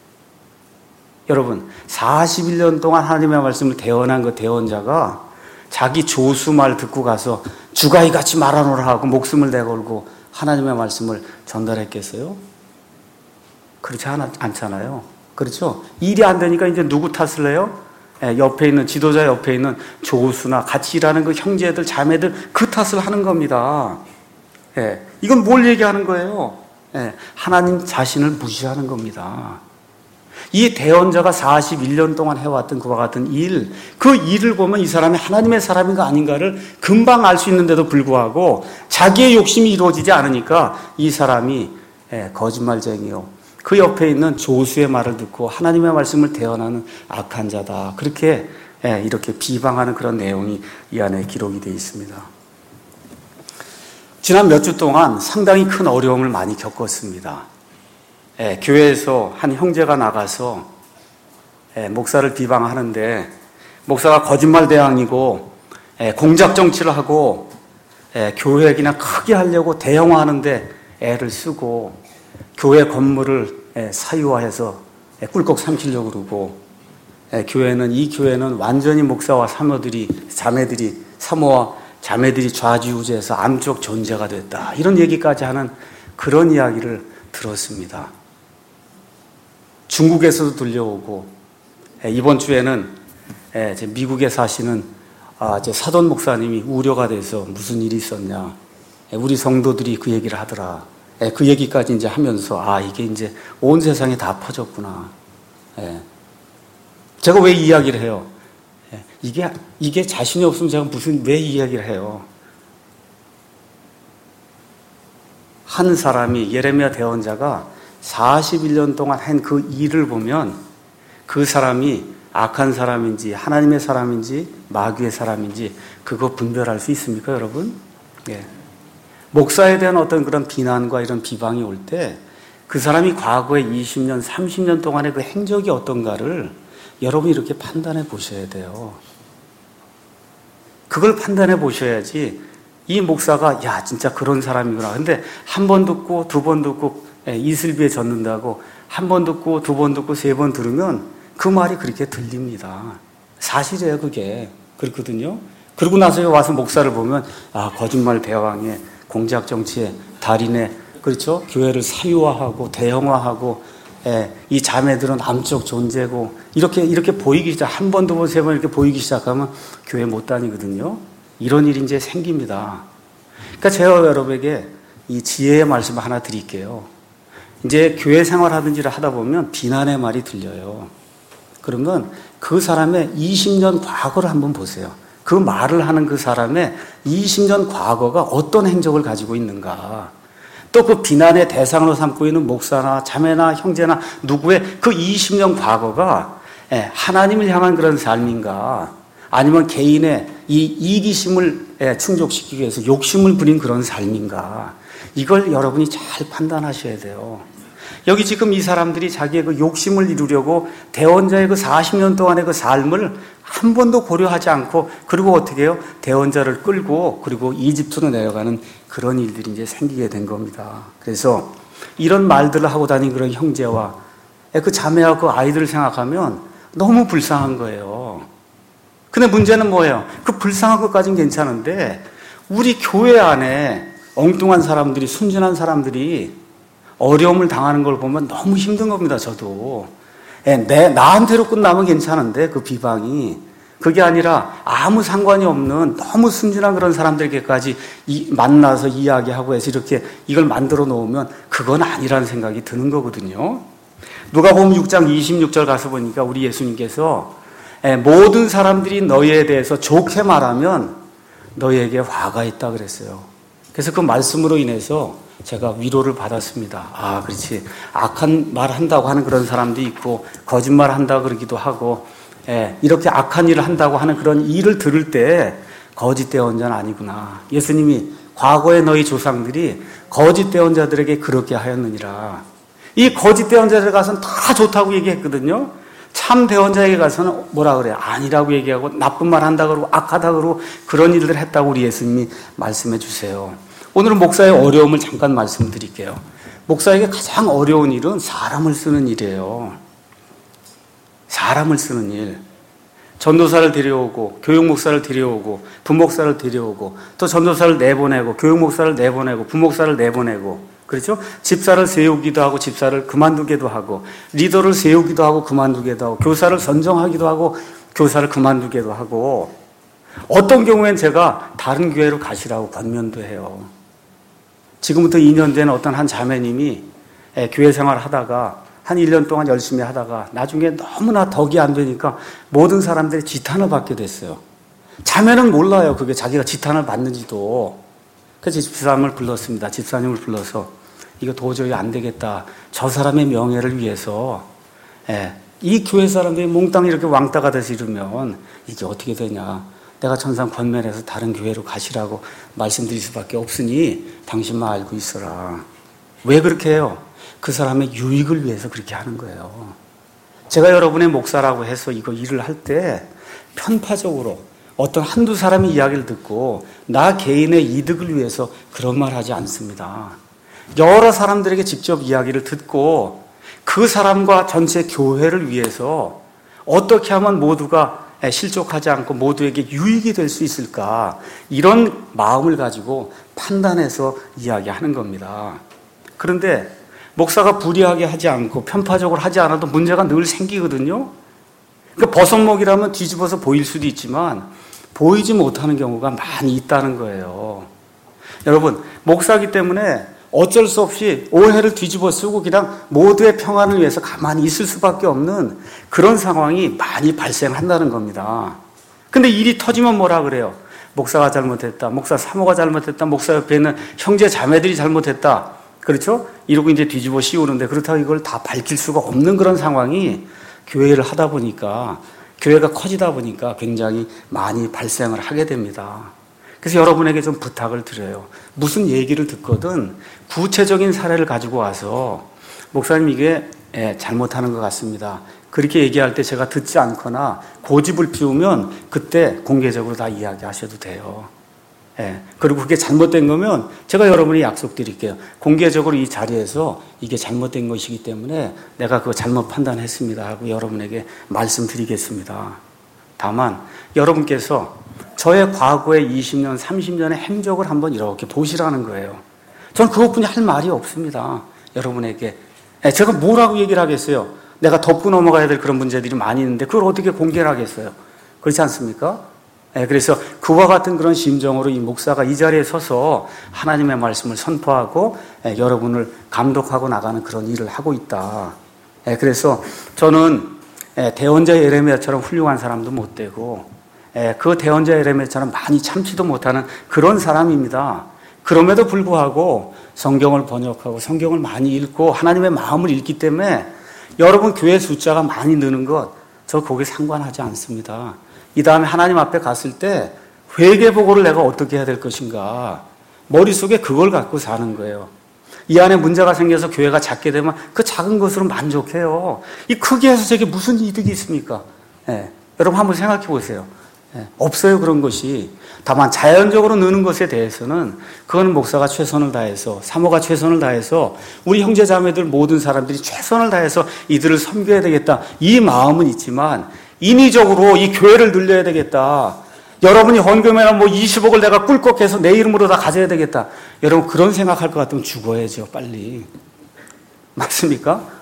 여러분, 사십일 년 동안 하나님의 말씀을 대언한 그 대언자가 자기 조수 말 듣고 가서 주가이같이 말하노라 하고 목숨을 내걸고 하나님의 말씀을 전달했겠어요? 그렇지 않, 않잖아요. 그렇죠? 일이 안 되니까 이제 누구 탓을 해요? 예, 옆에 있는, 지도자 옆에 있는 조수나 같이 일하는 그 형제들, 자매들 그 탓을 하는 겁니다. 예, 이건 뭘 얘기하는 거예요? 예, 하나님 자신을 무시하는 겁니다. 이 대언자가 사십일 년 동안 해왔던 그와 같은 일, 그 일을 보면 이 사람이 하나님의 사람인가 아닌가를 금방 알 수 있는데도 불구하고 자기의 욕심이 이루어지지 않으니까 이 사람이 예, 거짓말쟁이요. 그 옆에 있는 조수의 말을 듣고 하나님의 말씀을 대언하는 악한 자다. 그렇게 예, 이렇게 비방하는 그런 내용이 이 안에 기록이 되어 있습니다. 지난 몇 주 동안 상당히 큰 어려움을 많이 겪었습니다. 예, 교회에서 한 형제가 나가서 예, 목사를 비방하는데 목사가 거짓말 대왕이고 예, 공작 정치를 하고 예, 교회 그냥 크게 하려고 대형화하는데 애를 쓰고 교회 건물을 예, 사유화해서 예, 꿀꺽 삼키려고 그러고 예, 교회는 이 교회는 완전히 목사와 사모들이 자매들이 사모와 자매들이 좌지우지해서 암적 존재가 됐다. 이런 얘기까지 하는 그런 이야기를 들었습니다. 중국에서도 들려오고 예, 이번 주에는 예, 미국에 사시는 아, 사돈 목사님이 우려가 돼서 무슨 일이 있었냐. 예, 우리 성도들이 그 얘기를 하더라. 예, 그 얘기까지 이제 하면서 아 이게 이제 온 세상에 다 퍼졌구나. 예. 제가 왜 이 이야기를 해요? 예, 이게 이게 자신이 없으면 제가 무슨 왜 이 이야기를 해요? 한 사람이 예레미야 대언자가 사십일 년 동안 한 그 일을 보면 그 사람이 악한 사람인지 하나님의 사람인지 마귀의 사람인지 그거 분별할 수 있습니까, 여러분? 예. 목사에 대한 어떤 그런 비난과 이런 비방이 올 때 그 사람이 과거에 이십 년, 삼십 년 동안의 그 행적이 어떤가를 여러분이 이렇게 판단해 보셔야 돼요. 그걸 판단해 보셔야지 이 목사가 야 진짜 그런 사람이구나. 근데 한 번 듣고 두 번 듣고 이슬비에 젖는다고 한 번 듣고 두 번 듣고 세 번 들으면 그 말이 그렇게 들립니다. 사실이에요 그게. 그렇거든요. 그러고 나서 와서 목사를 보면 아 거짓말 대왕의 공작 정치의 달인의 그렇죠? 교회를 사유화하고 대형화하고 예, 이 자매들은 암적 존재고 이렇게 이렇게 보이기 시작 한 번 두 번 세 번 이렇게 보이기 시작하면 교회 못 다니거든요. 이런 일이 이제 생깁니다. 그러니까 제가 여러분에게 이 지혜의 말씀 하나 드릴게요. 이제 교회 생활하든지를 하다 보면 비난의 말이 들려요. 그러면 그 사람의 이십 년 과거를 한번 보세요. 그 말을 하는 그 사람의 이십 년 과거가 어떤 행적을 가지고 있는가. 또 그 비난의 대상으로 삼고 있는 목사나 자매나 형제나 누구의 그 이십 년 과거가 하나님을 향한 그런 삶인가 아니면 개인의 이 이기심을 충족시키기 위해서 욕심을 부린 그런 삶인가 이걸 여러분이 잘 판단하셔야 돼요. 여기 지금 이 사람들이 자기의 그 욕심을 이루려고 대언자의 그 사십 년 동안의 그 삶을 한 번도 고려하지 않고 그리고 어떻게 해요? 대언자를 끌고 그리고 이집트로 내려가는 그런 일들이 이제 생기게 된 겁니다. 그래서 이런 말들을 하고 다니는 그런 형제와 그 자매와 그 아이들을 생각하면 너무 불쌍한 거예요. 근데 문제는 뭐예요? 그 불쌍한 것까지는 괜찮은데 우리 교회 안에 엉뚱한 사람들이 순진한 사람들이 어려움을 당하는 걸 보면 너무 힘든 겁니다. 저도 내 나한테로 끝나면 괜찮은데 그 비방이 그게 아니라 아무 상관이 없는 너무 순진한 그런 사람들에게까지 이, 만나서 이야기하고 해서 이렇게 이걸 만들어 놓으면 그건 아니라는 생각이 드는 거거든요. 누가복음 육 장 이십육 절 가서 보니까 우리 예수님께서 모든 사람들이 너희에 대해서 좋게 말하면 너희에게 화가 있다 그랬어요. 그래서 그 말씀으로 인해서 제가 위로를 받았습니다. 아, 그렇지. 악한 말 한다고 하는 그런 사람도 있고 거짓말 한다고 그러기도 하고 예, 이렇게 악한 일을 한다고 하는 그런 일을 들을 때 거짓 대언자는 아니구나. 예수님이 과거의 너희 조상들이 거짓 대언자들에게 그렇게 하였느니라. 이 거짓 대언자들 가서는 다 좋다고 얘기했거든요. 참 대언자에게 가서는 뭐라 그래요? 아니라고 얘기하고 나쁜 말 한다 그러고 악하다 그러고 그런 일들을 했다고 우리 예수님이 말씀해 주세요. 오늘은 목사의 어려움을 잠깐 말씀드릴게요. 목사에게 가장 어려운 일은 사람을 쓰는 일이에요. 사람을 쓰는 일. 전도사를 데려오고 교육목사를 데려오고 부목사를 데려오고 또 전도사를 내보내고 교육목사를 내보내고 부목사를 내보내고 그렇죠? 집사를 세우기도 하고 집사를 그만두기도 하고 리더를 세우기도 하고 그만두기도 하고 교사를 선정하기도 하고 교사를 그만두기도 하고 어떤 경우엔 제가 다른 교회로 가시라고 권면도 해요. 지금부터 이 년 된 어떤 한 자매님이 교회 생활을 하다가 한 일 년 동안 열심히 하다가 나중에 너무나 덕이 안 되니까 모든 사람들이 지탄을 받게 됐어요. 자매는 몰라요. 그게 자기가 지탄을 받는지도. 그래서 집사람을 불렀습니다. 집사님을 불러서 이거 도저히 안 되겠다. 저 사람의 명예를 위해서 예, 이 교회 사람들이 몽땅 이렇게 왕따가 돼서 이러면 이게 어떻게 되냐. 내가 천상 권면해서 다른 교회로 가시라고 말씀드릴 수밖에 없으니 당신만 알고 있어라. 왜 그렇게 해요? 그 사람의 유익을 위해서 그렇게 하는 거예요. 제가 여러분의 목사라고 해서 이거 일을 할 때 편파적으로 어떤 한두 사람의 이야기를 듣고 나 개인의 이득을 위해서 그런 말 하지 않습니다. 여러 사람들에게 직접 이야기를 듣고 그 사람과 전체 교회를 위해서 어떻게 하면 모두가 실족하지 않고 모두에게 유익이 될 수 있을까 이런 마음을 가지고 판단해서 이야기하는 겁니다. 그런데 목사가 불의하게 하지 않고 편파적으로 하지 않아도 문제가 늘 생기거든요. 그러니까 버섯목이라면 뒤집어서 보일 수도 있지만 보이지 못하는 경우가 많이 있다는 거예요. 여러분, 목사기 때문에 어쩔 수 없이 오해를 뒤집어 쓰고 그냥 모두의 평안을 위해서 가만히 있을 수밖에 없는 그런 상황이 많이 발생한다는 겁니다. 근데 일이 터지면 뭐라 그래요? 목사가 잘못했다. 목사 사모가 잘못했다. 목사 옆에 있는 형제 자매들이 잘못했다. 그렇죠? 이러고 이제 뒤집어 씌우는데 그렇다고 이걸 다 밝힐 수가 없는 그런 상황이 교회를 하다 보니까 교회가 커지다 보니까 굉장히 많이 발생을 하게 됩니다. 그래서 여러분에게 좀 부탁을 드려요. 무슨 얘기를 듣거든 구체적인 사례를 가지고 와서 목사님 이게 예, 잘못하는 것 같습니다. 그렇게 얘기할 때 제가 듣지 않거나 고집을 피우면 그때 공개적으로 다 이야기하셔도 돼요. 예, 그리고 그게 잘못된 거면 제가 여러분이 약속드릴게요. 공개적으로 이 자리에서 이게 잘못된 것이기 때문에 내가 그거 잘못 판단했습니다 하고 여러분에게 말씀드리겠습니다. 다만 여러분께서 저의 과거의 이십 년, 삼십 년의 행적을 한번 이렇게 보시라는 거예요. 저는 그것뿐이 할 말이 없습니다. 여러분에게. 예, 제가 뭐라고 얘기를 하겠어요? 내가 덮고 넘어가야 될 그런 문제들이 많이 있는데 그걸 어떻게 공개를 하겠어요? 그렇지 않습니까? 예, 그래서 그와 같은 그런 심정으로 이 목사가 이 자리에 서서 하나님의 말씀을 선포하고 예, 여러분을 감독하고 나가는 그런 일을 하고 있다. 예, 그래서 저는 예, 대언자 예레미야처럼 훌륭한 사람도 못 되고 예, 그 대언자 예레미야처럼 많이 참지도 못하는 그런 사람입니다. 그럼에도 불구하고 성경을 번역하고 성경을 많이 읽고 하나님의 마음을 읽기 때문에 여러분 교회 숫자가 많이 느는 것 저 거기에 상관하지 않습니다. 이 다음에 하나님 앞에 갔을 때 회개보고를 내가 어떻게 해야 될 것인가 머릿속에 그걸 갖고 사는 거예요. 이 안에 문제가 생겨서 교회가 작게 되면 그 작은 것으로 만족해요. 이 크게 해서 저게 무슨 이득이 있습니까? 예. 여러분 한번 생각해 보세요. 예. 없어요 그런 것이. 다만 자연적으로 느는 것에 대해서는 그건 목사가 최선을 다해서 사모가 최선을 다해서 우리 형제자매들 모든 사람들이 최선을 다해서 이들을 섬겨야 되겠다 이 마음은 있지만 인위적으로 이 교회를 늘려야 되겠다. 여러분이 헌금에는 뭐 이십억을 내가 꿀꺽해서 내 이름으로 다 가져야 되겠다. 여러분 그런 생각할 것 같으면 죽어야죠 빨리. 맞습니까?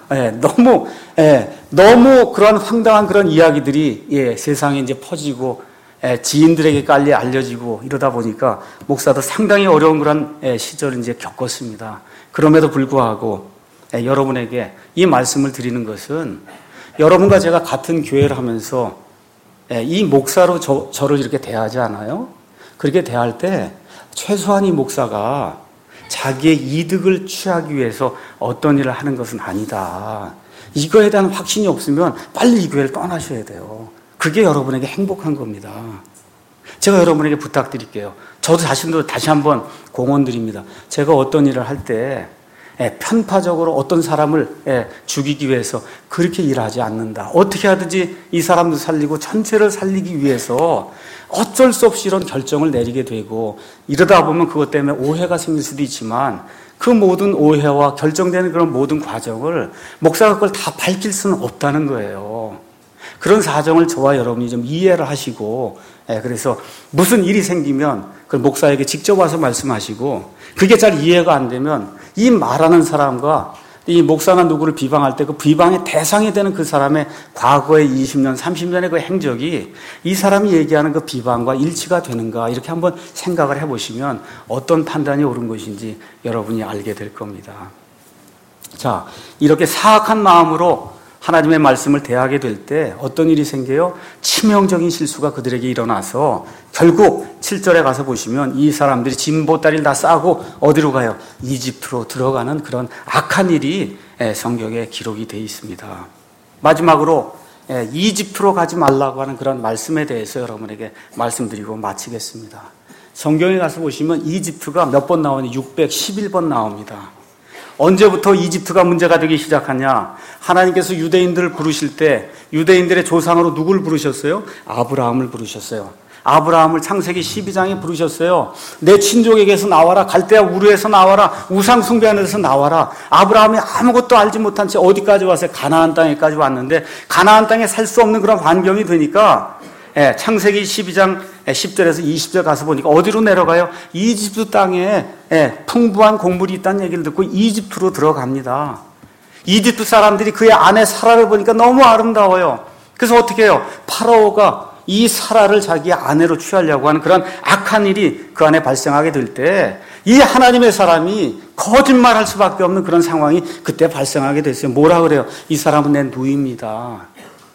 예, 너무, 예, 너무 그런 황당한 그런 이야기들이, 예, 세상에 이제 퍼지고, 예, 지인들에게 깔리 알려지고 이러다 보니까 목사도 상당히 어려운 그런 예, 시절을 이제 겪었습니다. 그럼에도 불구하고, 예, 여러분에게 이 말씀을 드리는 것은 여러분과 제가 같은 교회를 하면서 예, 이 목사로 저, 저를 이렇게 대하지 않아요? 그렇게 대할 때 최소한 이 목사가 자기의 이득을 취하기 위해서 어떤 일을 하는 것은 아니다. 이거에 대한 확신이 없으면 빨리 이 교회를 떠나셔야 돼요. 그게 여러분에게 행복한 겁니다. 제가 여러분에게 부탁드릴게요. 저도 자신도 다시 한번 공언드립니다. 제가 어떤 일을 할 때 편파적으로 어떤 사람을 죽이기 위해서 그렇게 일하지 않는다. 어떻게 하든지 이 사람도 살리고 전체를 살리기 위해서 어쩔 수 없이 이런 결정을 내리게 되고 이러다 보면 그것 때문에 오해가 생길 수도 있지만 그 모든 오해와 결정되는 그런 모든 과정을 목사가 그걸 다 밝힐 수는 없다는 거예요. 그런 사정을 저와 여러분이 좀 이해를 하시고 그래서 무슨 일이 생기면 그 목사에게 직접 와서 말씀하시고 그게 잘 이해가 안 되면 이 말하는 사람과 이 목사가 누구를 비방할 때 그 비방의 대상이 되는 그 사람의 과거의 이십 년, 삼십 년의 그 행적이 이 사람이 얘기하는 그 비방과 일치가 되는가 이렇게 한번 생각을 해보시면 어떤 판단이 옳은 것인지 여러분이 알게 될 겁니다. 자, 이렇게 사악한 마음으로 하나님의 말씀을 대하게 될 때 어떤 일이 생겨요? 치명적인 실수가 그들에게 일어나서 결국 칠 절에 가서 보시면 이 사람들이 진보다리를 다 싸고 어디로 가요? 이집트로 들어가는 그런 악한 일이 성경에 기록이 되어 있습니다. 마지막으로 이집트로 가지 말라고 하는 그런 말씀에 대해서 여러분에게 말씀드리고 마치겠습니다. 성경에 가서 보시면 이집트가 몇 번 나오니 육백십일 번 나옵니다. 언제부터 이집트가 문제가 되기 시작하냐? 하나님께서 유대인들을 부르실 때 유대인들의 조상으로 누굴 부르셨어요? 아브라함을 부르셨어요. 아브라함을 창세기 십이 장에 부르셨어요. 내 친족에게서 나와라. 갈대아 우르에서 나와라. 우상 숭배하는 데서 나와라. 아브라함이 아무것도 알지 못한 채 어디까지 왔어요? 가나안 땅에까지 왔는데 가나안 땅에 살 수 없는 그런 환경이 되니까 예, 창세기 십이 장 십 절에서 이십 절 가서 보니까 어디로 내려가요? 이집트 땅에 예, 풍부한 곡물이 있다는 얘기를 듣고 이집트로 들어갑니다. 이집트 사람들이 그의 아내 사라를 보니까 너무 아름다워요. 그래서 어떻게 해요? 파라오가 이 사라를 자기의 아내로 취하려고 하는 그런 악한 일이 그 안에 발생하게 될 때 이 하나님의 사람이 거짓말할 수밖에 없는 그런 상황이 그때 발생하게 됐어요. 뭐라 그래요? 이 사람은 내 누이입니다.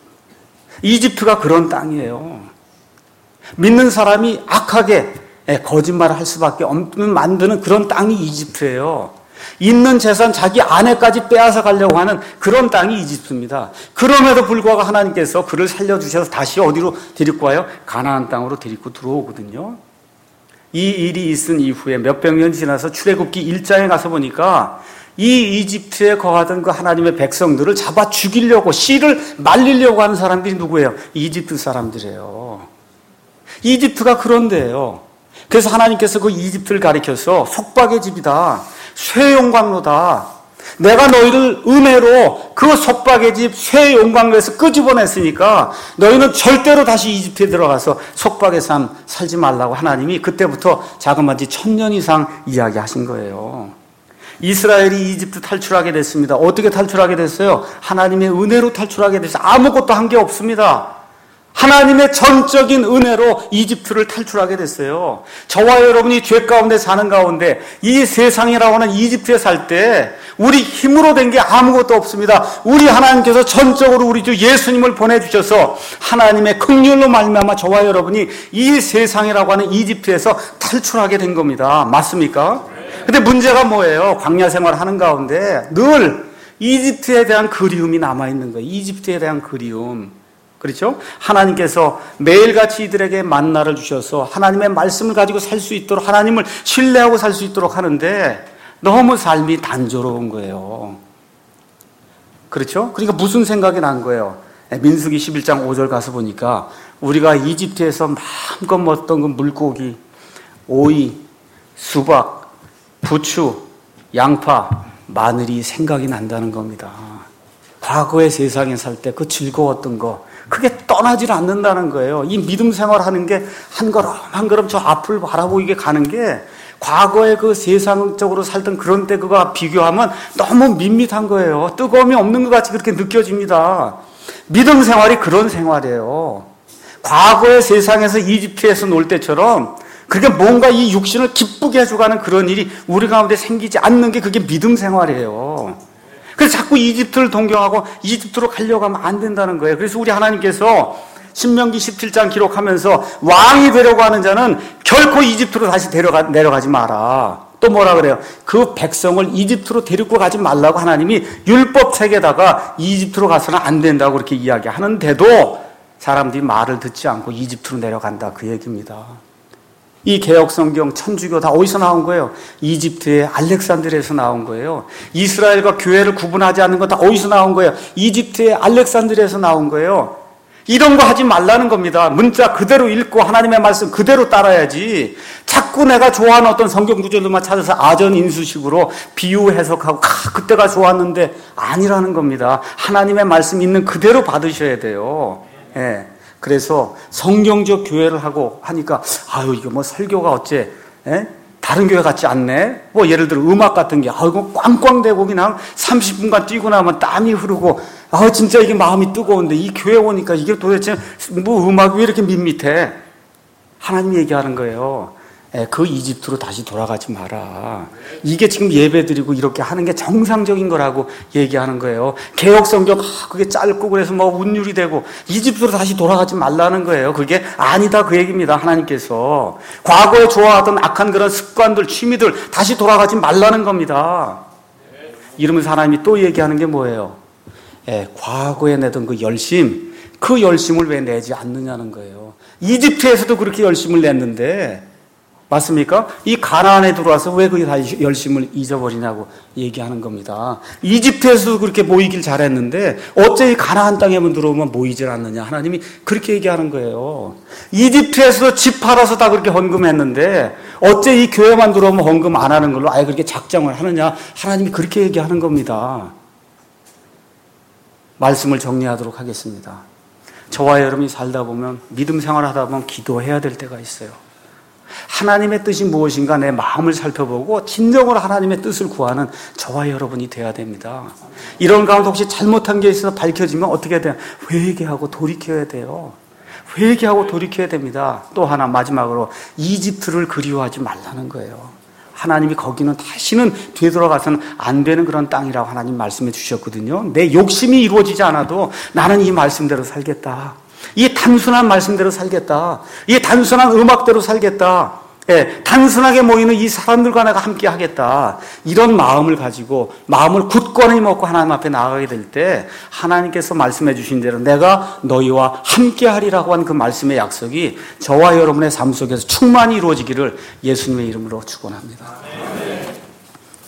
이집트가 그런 땅이에요. 믿는 사람이 악하게 거짓말을 할 수밖에 없는 만드는 그런 땅이 이집트예요. 있는 재산 자기 아내까지 빼앗아 가려고 하는 그런 땅이 이집트입니다. 그럼에도 불구하고 하나님께서 그를 살려주셔서 다시 어디로 데리고 와요? 가나안 땅으로 데리고 들어오거든요. 이 일이 있은 이후에 몇백 년이 지나서 출애굽기 일 장에 가서 보니까 이 이집트에 거하던 그 하나님의 백성들을 잡아 죽이려고 씨를 말리려고 하는 사람들이 누구예요? 이집트 사람들이에요. 이집트가 그런데요. 그래서 하나님께서 그 이집트를 가리켜서 속박의 집이다. 쇠용광로다. 내가 너희를 은혜로 그 속박의 집 쇠용광로에서 끄집어냈으니까 너희는 절대로 다시 이집트에 들어가서 속박의 삶 살지 말라고 하나님이 그때부터 자그마치 천년 이상 이야기하신 거예요. 이스라엘이 이집트 탈출하게 됐습니다. 어떻게 탈출하게 됐어요? 하나님의 은혜로 탈출하게 됐어요. 아무것도 한 게 없습니다. 하나님의 전적인 은혜로 이집트를 탈출하게 됐어요. 저와 여러분이 죄 가운데 사는 가운데 이 세상이라고 하는 이집트에 살 때 우리 힘으로 된 게 아무것도 없습니다. 우리 하나님께서 전적으로 우리 주 예수님을 보내주셔서 하나님의 긍휼로 말미암아 저와 여러분이 이 세상이라고 하는 이집트에서 탈출하게 된 겁니다. 맞습니까? 근데 문제가 뭐예요? 광야 생활하는 가운데 늘 이집트에 대한 그리움이 남아있는 거예요. 이집트에 대한 그리움. 그렇죠? 하나님께서 매일같이 이들에게 만나를 주셔서 하나님의 말씀을 가지고 살 수 있도록 하나님을 신뢰하고 살 수 있도록 하는데 너무 삶이 단조로운 거예요. 그렇죠? 그러니까 무슨 생각이 난 거예요? 민수기 십일 장 오 절 가서 보니까 우리가 이집트에서 마음껏 먹었던 그 물고기, 오이, 수박, 부추, 양파, 마늘이 생각이 난다는 겁니다. 과거의 세상에 살 때 그 즐거웠던 거 그게 떠나질 않는다는 거예요. 이 믿음 생활하는 게 한 걸음 한 걸음 저 앞을 바라보이게 가는 게 과거에 그 세상적으로 살던 그런 때 그거 비교하면 너무 밋밋한 거예요. 뜨거움이 없는 것 같이 그렇게 느껴집니다. 믿음 생활이 그런 생활이에요. 과거의 세상에서 이집트에서 놀 때처럼 그렇게 뭔가 이 육신을 기쁘게 해주가는 그런 일이 우리 가운데 생기지 않는 게 그게 믿음 생활이에요. 그래서 자꾸 이집트를 동경하고 이집트로 가려고 하면 안 된다는 거예요. 그래서 우리 하나님께서 신명기 십칠 장 기록하면서 왕이 되려고 하는 자는 결코 이집트로 다시 데려가, 내려가지 마라. 또 뭐라 그래요? 그 백성을 이집트로 데리고 가지 말라고 하나님이 율법책에다가 이집트로 가서는 안 된다고 그렇게 이야기하는데도 사람들이 말을 듣지 않고 이집트로 내려간다, 그 얘기입니다. 이 개혁성경, 천주교 다 어디서 나온 거예요? 이집트의 알렉산드리아에서 나온 거예요. 이스라엘과 교회를 구분하지 않는 건 다 어디서 나온 거예요? 이집트의 알렉산드리아에서 나온 거예요. 이런 거 하지 말라는 겁니다. 문자 그대로 읽고 하나님의 말씀 그대로 따라야지. 자꾸 내가 좋아하는 어떤 성경 구절들만 찾아서 아전인수식으로 비유 해석하고 아, 그때가 좋았는데 아니라는 겁니다. 하나님의 말씀 있는 그대로 받으셔야 돼요. 예. 그래서 성경적 교회를 하고 하니까 아유 이거 뭐 설교가 어째 예? 다른 교회 같지 않네. 뭐 예를 들어 음악 같은 게 아이고 꽝꽝대고 그냥 삼십 분간 뛰고 나면 땀이 흐르고 아 진짜 이게 마음이 뜨거운데 이 교회 오니까 이게 도대체 뭐 음악이 왜 이렇게 밋밋해? 하나님 얘기하는 거예요. 에, 그 이집트로 다시 돌아가지 마라. 이게 지금 예배드리고 이렇게 하는 게 정상적인 거라고 얘기하는 거예요. 개혁성경 아, 그게 짧고 그래서 뭐 운율이 되고 이집트로 다시 돌아가지 말라는 거예요. 그게 아니다 그 얘기입니다. 하나님께서 과거에 좋아하던 악한 그런 습관들, 취미들 다시 돌아가지 말라는 겁니다. 이러면서 하나님이 또 얘기하는 게 뭐예요? 예, 과거에 내던 그 열심, 그 열심을 왜 내지 않느냐는 거예요. 이집트에서도 그렇게 열심을 냈는데 맞습니까? 이 가나안에 들어와서 왜 그 열심을 잊어버리냐고 얘기하는 겁니다. 이집트에서도 그렇게 모이길 잘했는데 어째 이 가나안 땅에만 들어오면 모이질 않느냐. 하나님이 그렇게 얘기하는 거예요. 이집트에서도 집 팔아서 다 그렇게 헌금했는데 어째 이 교회만 들어오면 헌금 안 하는 걸로 아예 그렇게 작정을 하느냐. 하나님이 그렇게 얘기하는 겁니다. 말씀을 정리하도록 하겠습니다. 저와 여러분이 살다 보면 믿음 생활을 하다 보면 기도해야 될 때가 있어요. 하나님의 뜻이 무엇인가 내 마음을 살펴보고 진정으로 하나님의 뜻을 구하는 저와 여러분이 돼야 됩니다. 이런 가운데 혹시 잘못한 게 있어서 밝혀지면 어떻게 돼요? 회개하고 돌이켜야 돼요. 회개하고 돌이켜야 됩니다. 또 하나 마지막으로 이집트를 그리워하지 말라는 거예요. 하나님이 거기는 다시는 되돌아가서는 안 되는 그런 땅이라고 하나님 말씀해 주셨거든요. 내 욕심이 이루어지지 않아도 나는 이 말씀대로 살겠다. 이 단순한 말씀대로 살겠다. 이 단순한 음악대로 살겠다. 예, 단순하게 모이는 이 사람들과 내가 함께 하겠다. 이런 마음을 가지고 마음을 굳건히 먹고 하나님 앞에 나아가게 될 때 하나님께서 말씀해 주신 대로 내가 너희와 함께 하리라고 한 그 말씀의 약속이 저와 여러분의 삶 속에서 충만히 이루어지기를 예수님의 이름으로 축원합니다.